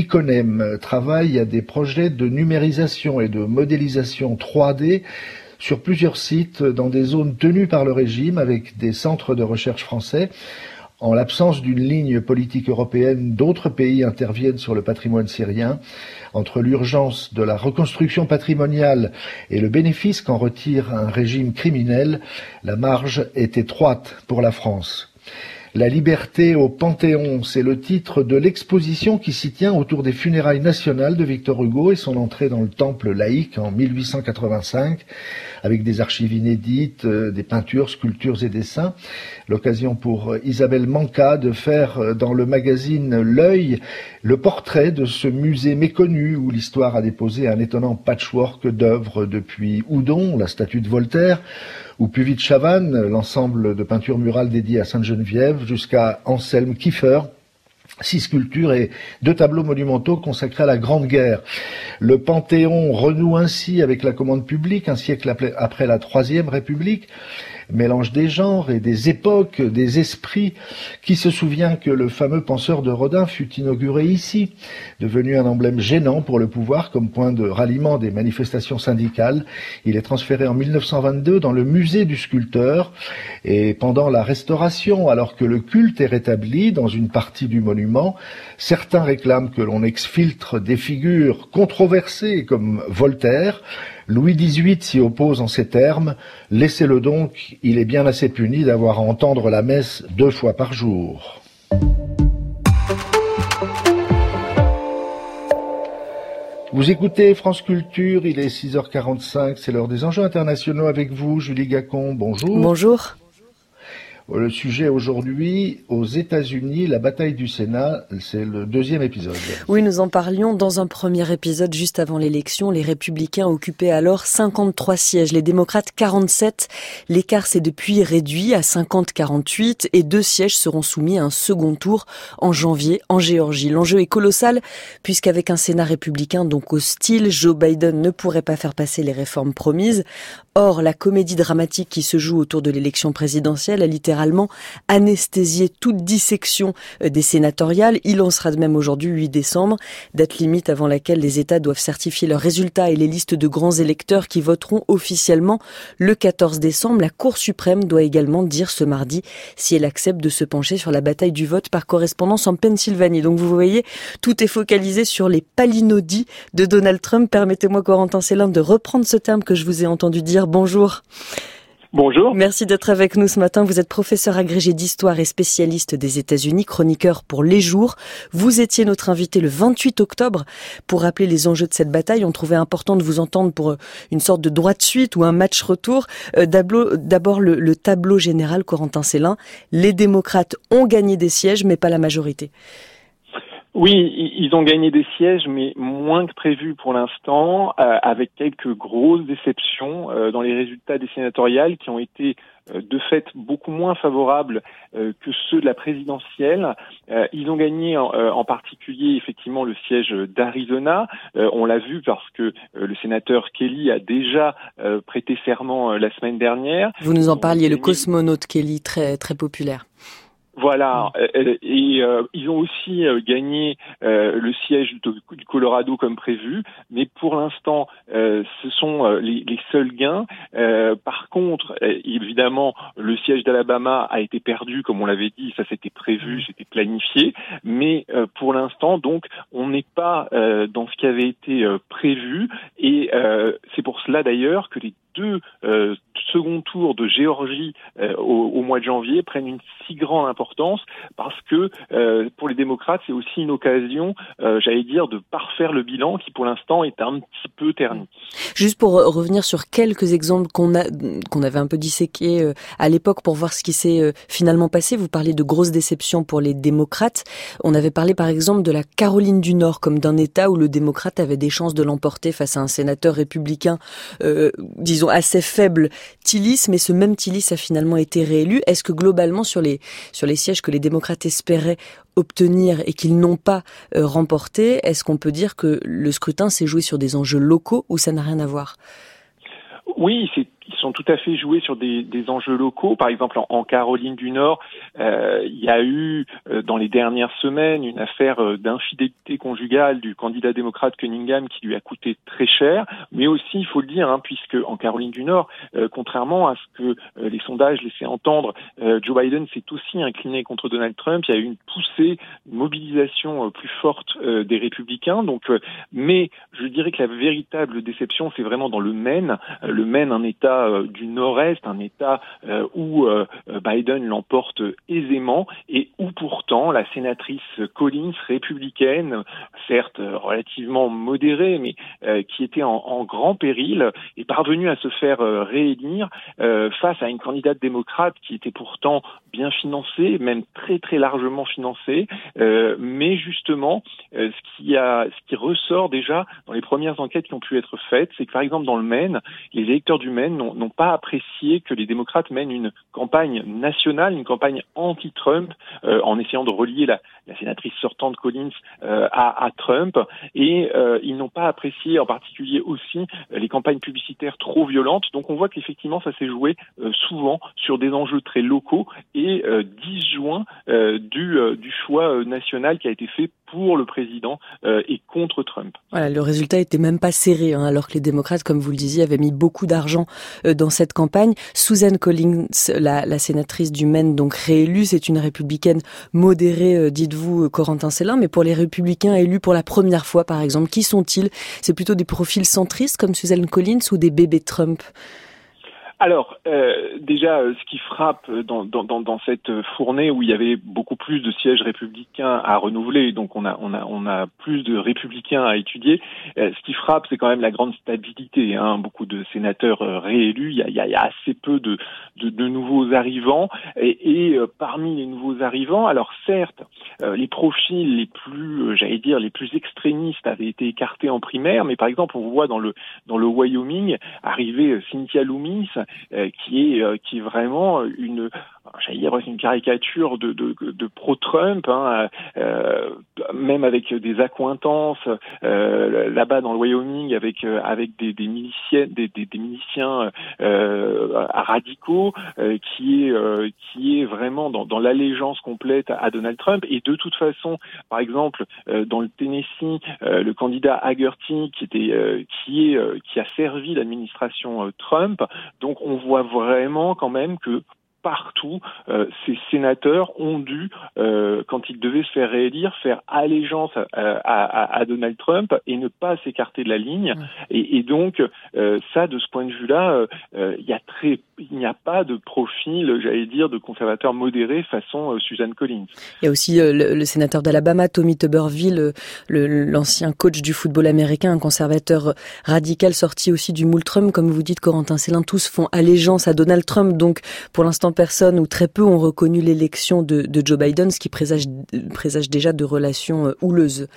Iconem travaille à des projets de numérisation et de modélisation trois D sur plusieurs sites dans des zones tenues par le régime avec des centres de recherche français. En l'absence d'une ligne politique européenne, d'autres pays interviennent sur le patrimoine syrien. Entre l'urgence de la reconstruction patrimoniale et le bénéfice qu'en retire un régime criminel, la marge est étroite pour la France. La liberté au Panthéon, c'est le titre de l'exposition qui s'y tient autour des funérailles nationales de Victor Hugo et son entrée dans le temple laïque en mille huit cent quatre-vingt-cinq, avec des archives inédites, euh, des peintures, sculptures et dessins. L'occasion pour Isabelle Manca de faire dans le magazine L'Œil le portrait de ce musée méconnu où l'histoire a déposé un étonnant patchwork d'œuvres depuis Houdon, la statue de Voltaire, ou Puvis de Chavannes, l'ensemble de peintures murales dédiées à Sainte-Geneviève, jusqu'à Anselme Kiefer, six sculptures et deux tableaux monumentaux consacrés à la Grande Guerre. Le Panthéon renoue ainsi avec la commande publique, un siècle après la Troisième République, mélange des genres et des époques, des esprits. Qui se souvient que le fameux penseur de Rodin fut inauguré ici, devenu un emblème gênant pour le pouvoir comme point de ralliement des manifestations syndicales. Il est transféré en mille neuf cent vingt-deux dans le musée du sculpteur et pendant la Restauration, alors que le culte est rétabli dans une partie du monument, certains réclament que l'on exfiltre des figures controversées comme Voltaire. Louis dix-huit s'y oppose en ces termes: « Laissez-le donc, il est bien assez puni d'avoir à entendre la messe deux fois par jour. » Vous écoutez France Culture, il est six heures quarante-cinq, c'est l'heure des enjeux internationaux avec vous, Julie Gacon, bonjour. Bonjour. Le sujet aujourd'hui, aux États-Unis, la bataille du Sénat, c'est le deuxième épisode. Oui, nous en parlions dans un premier épisode juste avant l'élection. Les Républicains occupaient alors cinquante-trois sièges, les démocrates quarante-sept. L'écart s'est depuis réduit à cinquante à quarante-huit et deux sièges seront soumis à un second tour en janvier en Géorgie. L'enjeu est colossal puisqu'avec un Sénat républicain donc hostile, Joe Biden ne pourrait pas faire passer les réformes promises. Or, la comédie dramatique qui se joue autour de l'élection présidentielle a littéralement anesthésié toute dissection des sénatoriales. Il en sera de même aujourd'hui, huit décembre, date limite avant laquelle les États doivent certifier leurs résultats et les listes de grands électeurs qui voteront officiellement le quatorze décembre. La Cour suprême doit également dire ce mardi si elle accepte de se pencher sur la bataille du vote par correspondance en Pennsylvanie. Donc vous voyez, tout est focalisé sur les palinodies de Donald Trump. Permettez-moi, Corentin Célin, de reprendre ce terme que je vous ai entendu dire. Bonjour. Bonjour. Merci d'être avec nous ce matin. Vous êtes professeur agrégé d'histoire et spécialiste des États-Unis, chroniqueur pour Les Jours. Vous étiez notre invité le vingt-huit octobre pour rappeler les enjeux de cette bataille. On trouvait important de vous entendre pour une sorte de droit de suite ou un match retour. Euh, d'abord, le, le tableau général, Corentin Célin. Les démocrates ont gagné des sièges, mais pas la majorité. Oui, ils ont gagné des sièges, mais moins que prévu pour l'instant, euh, avec quelques grosses déceptions euh, dans les résultats des sénatoriales qui ont été euh, de fait beaucoup moins favorables euh, que ceux de la présidentielle. Euh, ils ont gagné en, euh, en particulier effectivement le siège d'Arizona. Euh, on l'a vu parce que euh, le sénateur Kelly a déjà euh, prêté serment euh, la semaine dernière. Vous nous en parliez, le cosmonaute Kelly, très très populaire. Voilà, et, et euh, ils ont aussi euh, gagné euh, le siège du, du Colorado comme prévu, mais pour l'instant, euh, ce sont euh, les, les seuls gains. Euh, par contre, euh, évidemment, le siège d'Alabama a été perdu, comme on l'avait dit, ça c'était prévu, c'était planifié, mais euh, pour l'instant, donc, on n'est pas euh, dans ce qui avait été euh, prévu, et euh, c'est pour cela d'ailleurs que les deux euh, second tours de Géorgie euh, au, au mois de janvier prennent une si grande importance parce que euh, pour les démocrates c'est aussi une occasion, euh, j'allais dire, de parfaire le bilan qui pour l'instant est un petit peu terni. Juste pour revenir sur quelques exemples qu'on a qu'on avait un peu disséqués euh, à l'époque pour voir ce qui s'est euh, finalement passé. Vous parlez de grosses déceptions pour les démocrates. On avait parlé par exemple de la Caroline du Nord comme d'un État où le démocrate avait des chances de l'emporter face à un sénateur républicain, euh, disons assez faible, Tillis, mais ce même Tillis a finalement été réélu. Est-ce que globalement sur les sur les sièges que les démocrates espéraient obtenir et qu'ils n'ont pas euh, remporté, est-ce qu'on peut dire que le scrutin s'est joué sur des enjeux locaux ou ça n'a rien à voir ? Oui, c'est ils sont tout à fait joués sur des, des enjeux locaux. Par exemple, en, en Caroline du Nord, euh, il y a eu euh, dans les dernières semaines une affaire euh, d'infidélité conjugale du candidat démocrate Cunningham qui lui a coûté très cher. Mais aussi, il faut le dire, hein, puisque en Caroline du Nord, euh, contrairement à ce que euh, les sondages laissaient entendre, euh, Joe Biden s'est aussi incliné contre Donald Trump. Il y a eu une poussée, une mobilisation euh, plus forte euh, des républicains. Donc, euh, mais je dirais que la véritable déception, c'est vraiment dans le Maine. Euh, le Maine, un État État euh, du Nord-Est, un État euh, où euh, Biden l'emporte aisément et où pourtant la sénatrice Collins, républicaine, certes relativement modérée, mais euh, qui était en, en grand péril, est parvenue à se faire euh, réélire euh, face à une candidate démocrate qui était pourtant bien financée, même très très largement financée, euh, mais justement, euh, ce qui a, ce qui ressort déjà dans les premières enquêtes qui ont pu être faites, c'est que par exemple dans le Maine, les électeurs du Maine n'ont, n'ont pas apprécié que les démocrates mènent une campagne nationale, une campagne anti-Trump, euh, en essayant de relier la, la sénatrice sortante Collins euh, à, à Trump, et euh, ils n'ont pas apprécié en particulier aussi euh, les campagnes publicitaires trop violentes. Donc on voit qu'effectivement ça s'est joué euh, souvent sur des enjeux très locaux et euh, disjoints euh, du, euh, du choix euh, national qui a été fait pour le président euh, et contre Trump. Voilà, le résultat était même pas serré, hein, alors que les démocrates, comme vous le disiez, avaient mis beaucoup d'argent euh, dans cette campagne. Susan Collins, la, la sénatrice du Maine, donc réélue, c'est une républicaine modérée, euh, dites-vous, Corentin Célin, mais pour les républicains élus pour la première fois, par exemple, qui sont-ils? C'est plutôt des profils centristes comme Susan Collins ou des bébés Trump? Alors, euh, déjà, euh, ce qui frappe dans, dans, dans, dans cette fournée où il y avait beaucoup plus de sièges républicains à renouveler, donc on a, on a, on a plus de républicains à étudier, euh, ce qui frappe, c'est quand même la grande stabilité. Hein, beaucoup de sénateurs euh, réélus, il y a, il y a, il y a assez peu de, de, de nouveaux arrivants, et, et euh, parmi les nouveaux arrivants, alors certes, euh, les profils les plus, euh, j'allais dire, les plus extrémistes avaient été écartés en primaire, mais par exemple, on voit dans le, dans le Wyoming arriver euh, Cynthia Lummis, Euh, qui est euh, qui est vraiment une j'allais dire une caricature de de, de pro-Trump, hein, euh, même avec des accointances euh, là-bas dans le Wyoming avec euh, avec des des miliciens des des, des miliciens euh, radicaux euh, qui est euh, qui est vraiment dans dans l'allégeance complète à Donald Trump. Et de toute façon, par exemple euh, dans le Tennessee, euh, le candidat Hagerty qui était euh, qui est euh, qui a servi l'administration euh, Trump. Donc on voit vraiment quand même que partout, euh, ces sénateurs ont dû, euh, quand ils devaient se faire réélire, faire allégeance à, à, à Donald Trump et ne pas s'écarter de la ligne. Mmh. Et, et donc, euh, ça, de ce point de vue-là, euh, il y a très, il n'y a pas de profil, j'allais dire, de conservateur modéré façon euh, Susan Collins. Il y a aussi euh, le, le sénateur d'Alabama, Tommy Tuberville, le, l'ancien coach du football américain, un conservateur radical sorti aussi du moule Trump, comme vous dites, Corentin Célin. Tous font allégeance à Donald Trump, donc pour l'instant personne ou très peu ont reconnu l'élection de, de Joe Biden, ce qui présage, présage déjà de relations houleuses.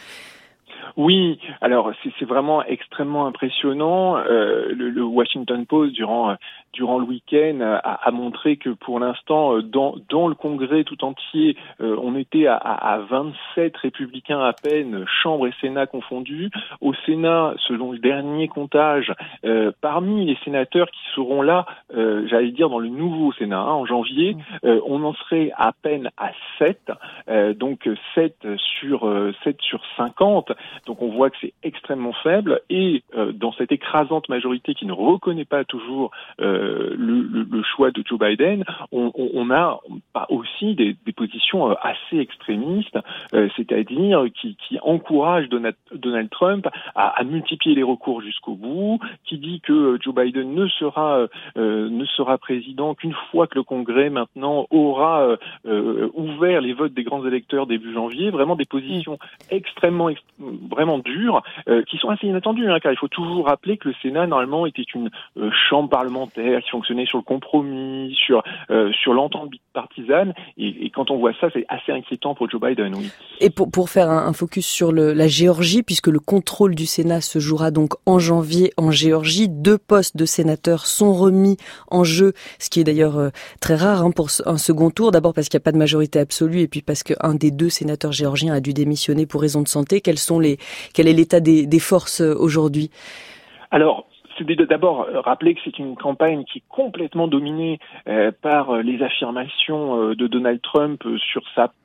Oui, alors c'est, c'est vraiment extrêmement impressionnant. Euh, le, le Washington Post, durant durant le week-end, a, a montré que pour l'instant, dans dans le Congrès tout entier, euh, on était à, à vingt-sept républicains à peine, Chambre et Sénat confondus. Au Sénat, selon le dernier comptage, euh, parmi les sénateurs qui seront là, euh, j'allais dire dans le nouveau Sénat, hein, en janvier, euh, on en serait à peine à sept, euh, donc sept sur euh, sept sur cinquante. Donc on voit que c'est extrêmement faible, et euh, dans cette écrasante majorité qui ne reconnaît pas toujours euh, le, le, le choix de Joe Biden, on, on, on a aussi des, des positions assez extrémistes, euh, c'est-à-dire qui, qui encouragent Donald, Donald Trump à, à multiplier les recours jusqu'au bout, qui dit que Joe Biden ne sera euh, ne sera président qu'une fois que le Congrès maintenant aura euh, ouvert les votes des grands électeurs début janvier. Vraiment des positions extrêmement ext- vraiment dures, euh, qui sont assez inattendues, hein, car il faut toujours rappeler que le Sénat normalement était une euh, chambre parlementaire qui fonctionnait sur le compromis, sur euh, sur l'entente bipartisane, et, et quand on voit ça, c'est assez inquiétant pour Joe Biden, oui. Et pour pour faire un, un focus sur le, la Géorgie, puisque le contrôle du Sénat se jouera donc en janvier en Géorgie, deux postes de sénateurs sont remis en jeu, ce qui est d'ailleurs euh, très rare, hein, pour un second tour. D'abord parce qu'il n'y a pas de majorité absolue, et puis parce qu'un des deux sénateurs géorgiens a dû démissionner pour raison de santé. Quels sont les quel est l'état des, des forces aujourd'hui? Alors, c'est d'abord rappeler que c'est une campagne qui est complètement dominée euh, par les affirmations euh, de Donald Trump sur sa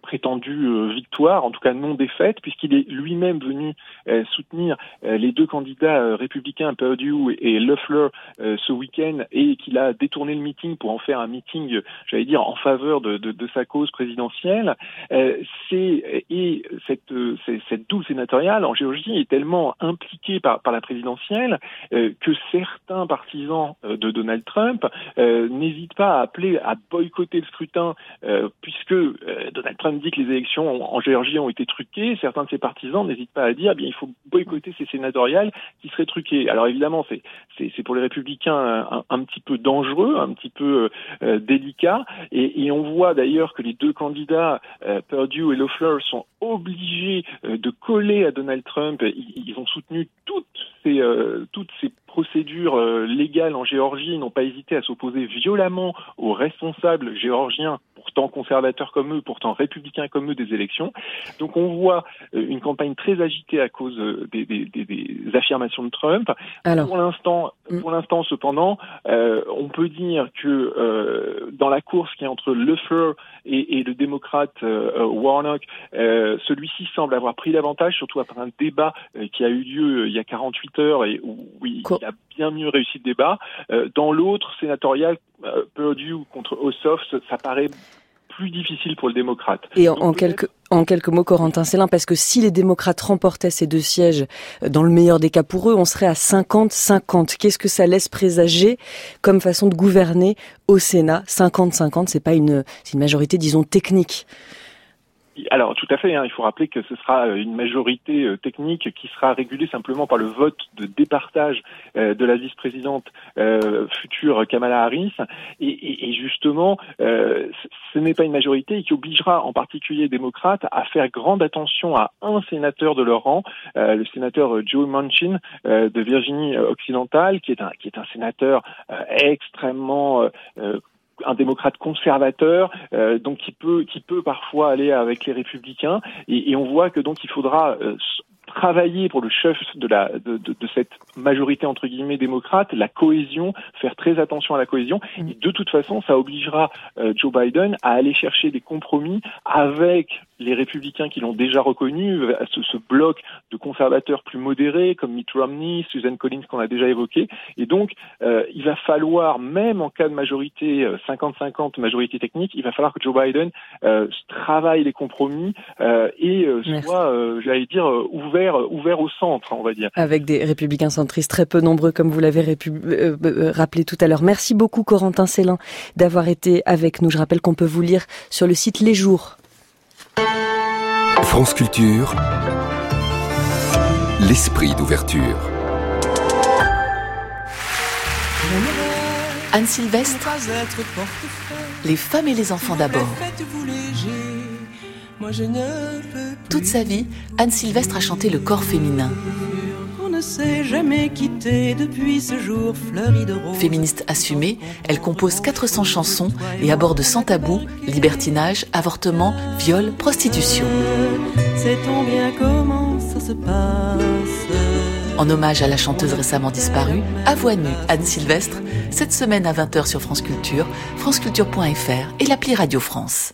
prétendue euh, victoire, en tout cas non défaite, puisqu'il est lui-même venu euh, soutenir euh, les deux candidats euh, républicains, Perdue et, et Loeffler, euh, ce week-end, et qu'il a détourné le meeting pour en faire un meeting, j'allais dire, en faveur de, de, de sa cause présidentielle. Euh, c'est, et cette, euh, cette double sénatoriale en Géorgie est tellement impliquée par, par la présidentielle euh, que certains partisans euh, de Donald Trump euh, n'hésitent pas à appeler à boycotter le scrutin, euh, puisque euh, Donald Trump dit que les élections en, en Géorgie ont été truquées. Certains de ses partisans n'hésitent pas à dire, eh bien, il faut boycotter ces sénatoriales qui seraient truquées. Alors évidemment, c'est, c'est, c'est pour les républicains un, un, un petit peu dangereux, un petit peu euh, délicat, et, et on voit d'ailleurs que les deux candidats, euh, Perdue et Loeffler, sont obligés euh, de coller à Donald Trump. Ils, ils ont soutenu toutes ces, euh, toutes ces procédures euh, légales en Géorgie, ils n'ont pas hésité à s'opposer violemment aux responsables géorgiens, pourtant conservateurs comme eux, pourtant républicains comme eux, des élections. Donc on voit euh, une campagne très agitée à cause euh, des, des, des, des affirmations de Trump. Alors, pour l'instant, mm. pour l'instant cependant, euh, on peut dire que euh, dans la course qui est entre Loeffler et, et le démocrate euh, Warnock, euh, celui-ci semble avoir pris l'avantage, surtout après un débat euh, qui a eu lieu euh, il y a quarante-huit heures et où, où il, il a bien mieux réussi le débat. Euh, dans l'autre sénatorial, euh, Perdue contre Ossoff, ça, ça paraît plus difficile pour le démocrate. Et en, en quelques en quelques mots, Corentin Célin, parce que si les démocrates remportaient ces deux sièges, dans le meilleur des cas pour eux, on serait à cinquante cinquante. Qu'est-ce que ça laisse présager comme façon de gouverner au Sénat? cinquante cinquante, c'est pas une, c'est une majorité, disons, technique. Alors tout à fait, hein, il faut rappeler que ce sera une majorité euh, technique qui sera régulée simplement par le vote de départage euh, de la vice-présidente euh, future Kamala Harris, et, et, et justement euh, ce n'est pas une majorité qui obligera en particulier les démocrates à faire grande attention à un sénateur de leur rang, euh, le sénateur Joe Manchin euh, de Virginie occidentale, qui est un qui est un sénateur euh, extrêmement euh, un démocrate conservateur, euh, donc qui peut qui peut parfois aller avec les républicains, et, et on voit que donc il faudra euh, travailler pour le chef de la de, de, de cette majorité entre guillemets démocrate, la cohésion, faire très attention à la cohésion. Et de toute façon, ça obligera euh, Joe Biden à aller chercher des compromis avec les républicains qui l'ont déjà reconnu, ce, ce bloc de conservateurs plus modérés comme Mitt Romney, Susan Collins qu'on a déjà évoqué. Et donc, euh, il va falloir, même en cas de majorité cinquante cinquante, majorité technique, il va falloir que Joe Biden euh, travaille les compromis euh, et euh, soit, euh, j'allais dire, ouvert, ouvert au centre, on va dire. Avec des républicains centristes très peu nombreux, comme vous l'avez répu- euh, euh, rappelé tout à l'heure. Merci beaucoup, Corentin Célin, d'avoir été avec nous. Je rappelle qu'on peut vous lire sur le site Les Jours. France Culture, l'esprit d'ouverture. Anne Sylvestre, les femmes et les enfants d'abord. Toute sa vie, Anne Sylvestre a chanté le corps féminin. Ne s'est jamais quitté depuis ce jour fleuri de roses. Féministe assumée, elle compose quatre cents chansons et aborde sans tabou libertinage, avortement, viol, prostitution. Sait-on bien comment ça se passe? En hommage à la chanteuse récemment disparue, à voix nue Anne Sylvestre, cette semaine à vingt heures sur France Culture, franceculture point f r et l'appli Radio France.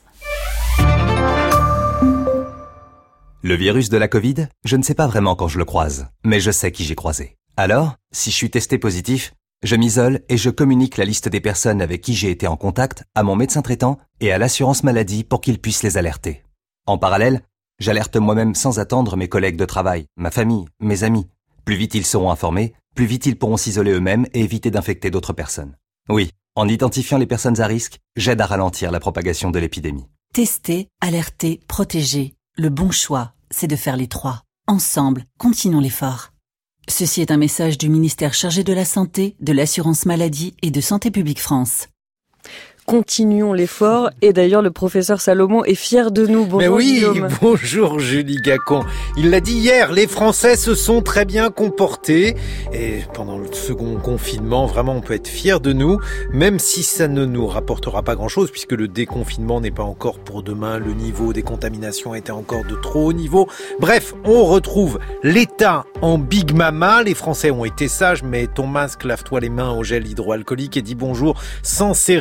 Le virus de la Covid, je ne sais pas vraiment quand je le croise, mais je sais qui j'ai croisé. Alors, si je suis testé positif, je m'isole et je communique la liste des personnes avec qui j'ai été en contact à mon médecin traitant et à l'assurance maladie pour qu'ils puissent les alerter. En parallèle, j'alerte moi-même sans attendre mes collègues de travail, ma famille, mes amis. Plus vite ils seront informés, plus vite ils pourront s'isoler eux-mêmes et éviter d'infecter d'autres personnes. Oui, en identifiant les personnes à risque, j'aide à ralentir la propagation de l'épidémie. Tester, alerter, protéger. Le bon choix, c'est de faire les trois. Ensemble, continuons l'effort. Ceci est un message du ministère chargé de la Santé, de l'Assurance Maladie et de Santé Publique France. Continuons l'effort, et d'ailleurs le professeur Salomon est fier de nous. Bonjour. Mais oui, Guillaume. Bonjour Julie Gacon. Il l'a dit hier, les Français se sont très bien comportés et pendant le second confinement, vraiment on peut être fier de nous, même si ça ne nous rapportera pas grand-chose puisque le déconfinement n'est pas encore pour demain, le niveau des contaminations était encore de trop haut niveau. Bref, on retrouve l'État en Big Mama. Les Français ont été sages, mets ton masque, lave-toi les mains au gel hydroalcoolique et dis bonjour sans serrer la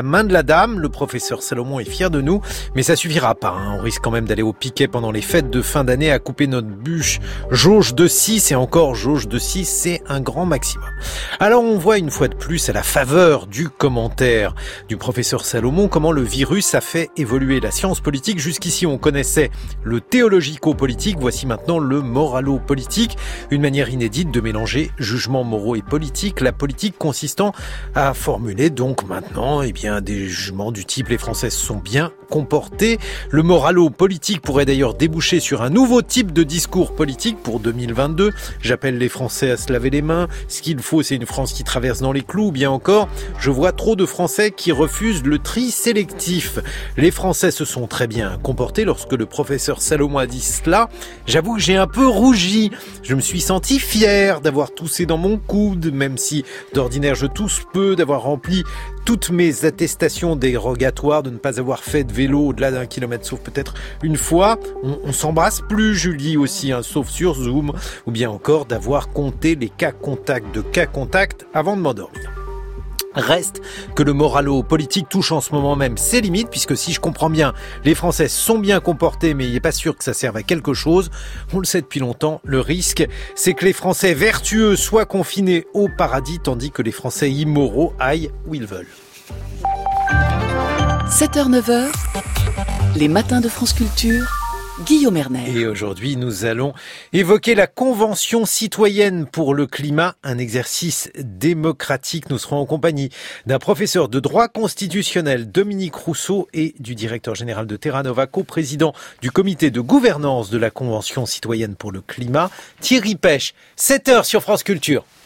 main de la dame. Le professeur Salomon est fier de nous, mais ça suffira pas. Hein. On risque quand même d'aller au piquet pendant les fêtes de fin d'année à couper notre bûche. Jauge de six et encore jauge de six, c'est un grand maximum. Alors on voit une fois de plus à la faveur du commentaire du professeur Salomon comment le virus a fait évoluer la science politique. Jusqu'ici on connaissait le théologico-politique, voici maintenant le moralo-politique, une manière inédite de mélanger jugements moraux et politiques, la politique consistant à formuler donc maintenant eh bien, des jugements du type les Français se sont bien comportés. Le moralo-politique pourrait d'ailleurs déboucher sur un nouveau type de discours politique pour deux mille vingt-deux. J'appelle les Français à se laver les mains. Ce qu'il faut, c'est une France qui traverse dans les clous. Ou bien encore, je vois trop de Français qui refusent le tri sélectif. Les Français se sont très bien comportés lorsque le professeur Salomon a dit cela. J'avoue que j'ai un peu rougi. Je me suis senti fier d'avoir toussé dans mon coude, même si d'ordinaire je tousse peu, d'avoir rempli toutes mes attestations dérogatoires, de ne pas avoir fait de vélo au-delà d'un kilomètre, sauf peut-être une fois. On, on s'embrasse plus, Julie aussi, hein, sauf sur Zoom, ou bien encore d'avoir compté les cas contacts de cas contacts avant de m'endormir. Reste que le moralo-politique touche en ce moment même ses limites, puisque si je comprends bien, les Français sont bien comportés, mais il n'est pas sûr que ça serve à quelque chose. On le sait depuis longtemps, le risque, c'est que les Français vertueux soient confinés au paradis, tandis que les Français immoraux aillent où ils veulent. sept heures neuf heures, les matins de France Culture, Guillaume Erner. Et aujourd'hui, nous allons évoquer la Convention citoyenne pour le climat, un exercice démocratique. Nous serons en compagnie d'un professeur de droit constitutionnel, Dominique Rousseau, et du directeur général de Terra Nova, co-président du comité de gouvernance de la Convention citoyenne pour le climat, Thierry Pêche. sept heures sur France Culture.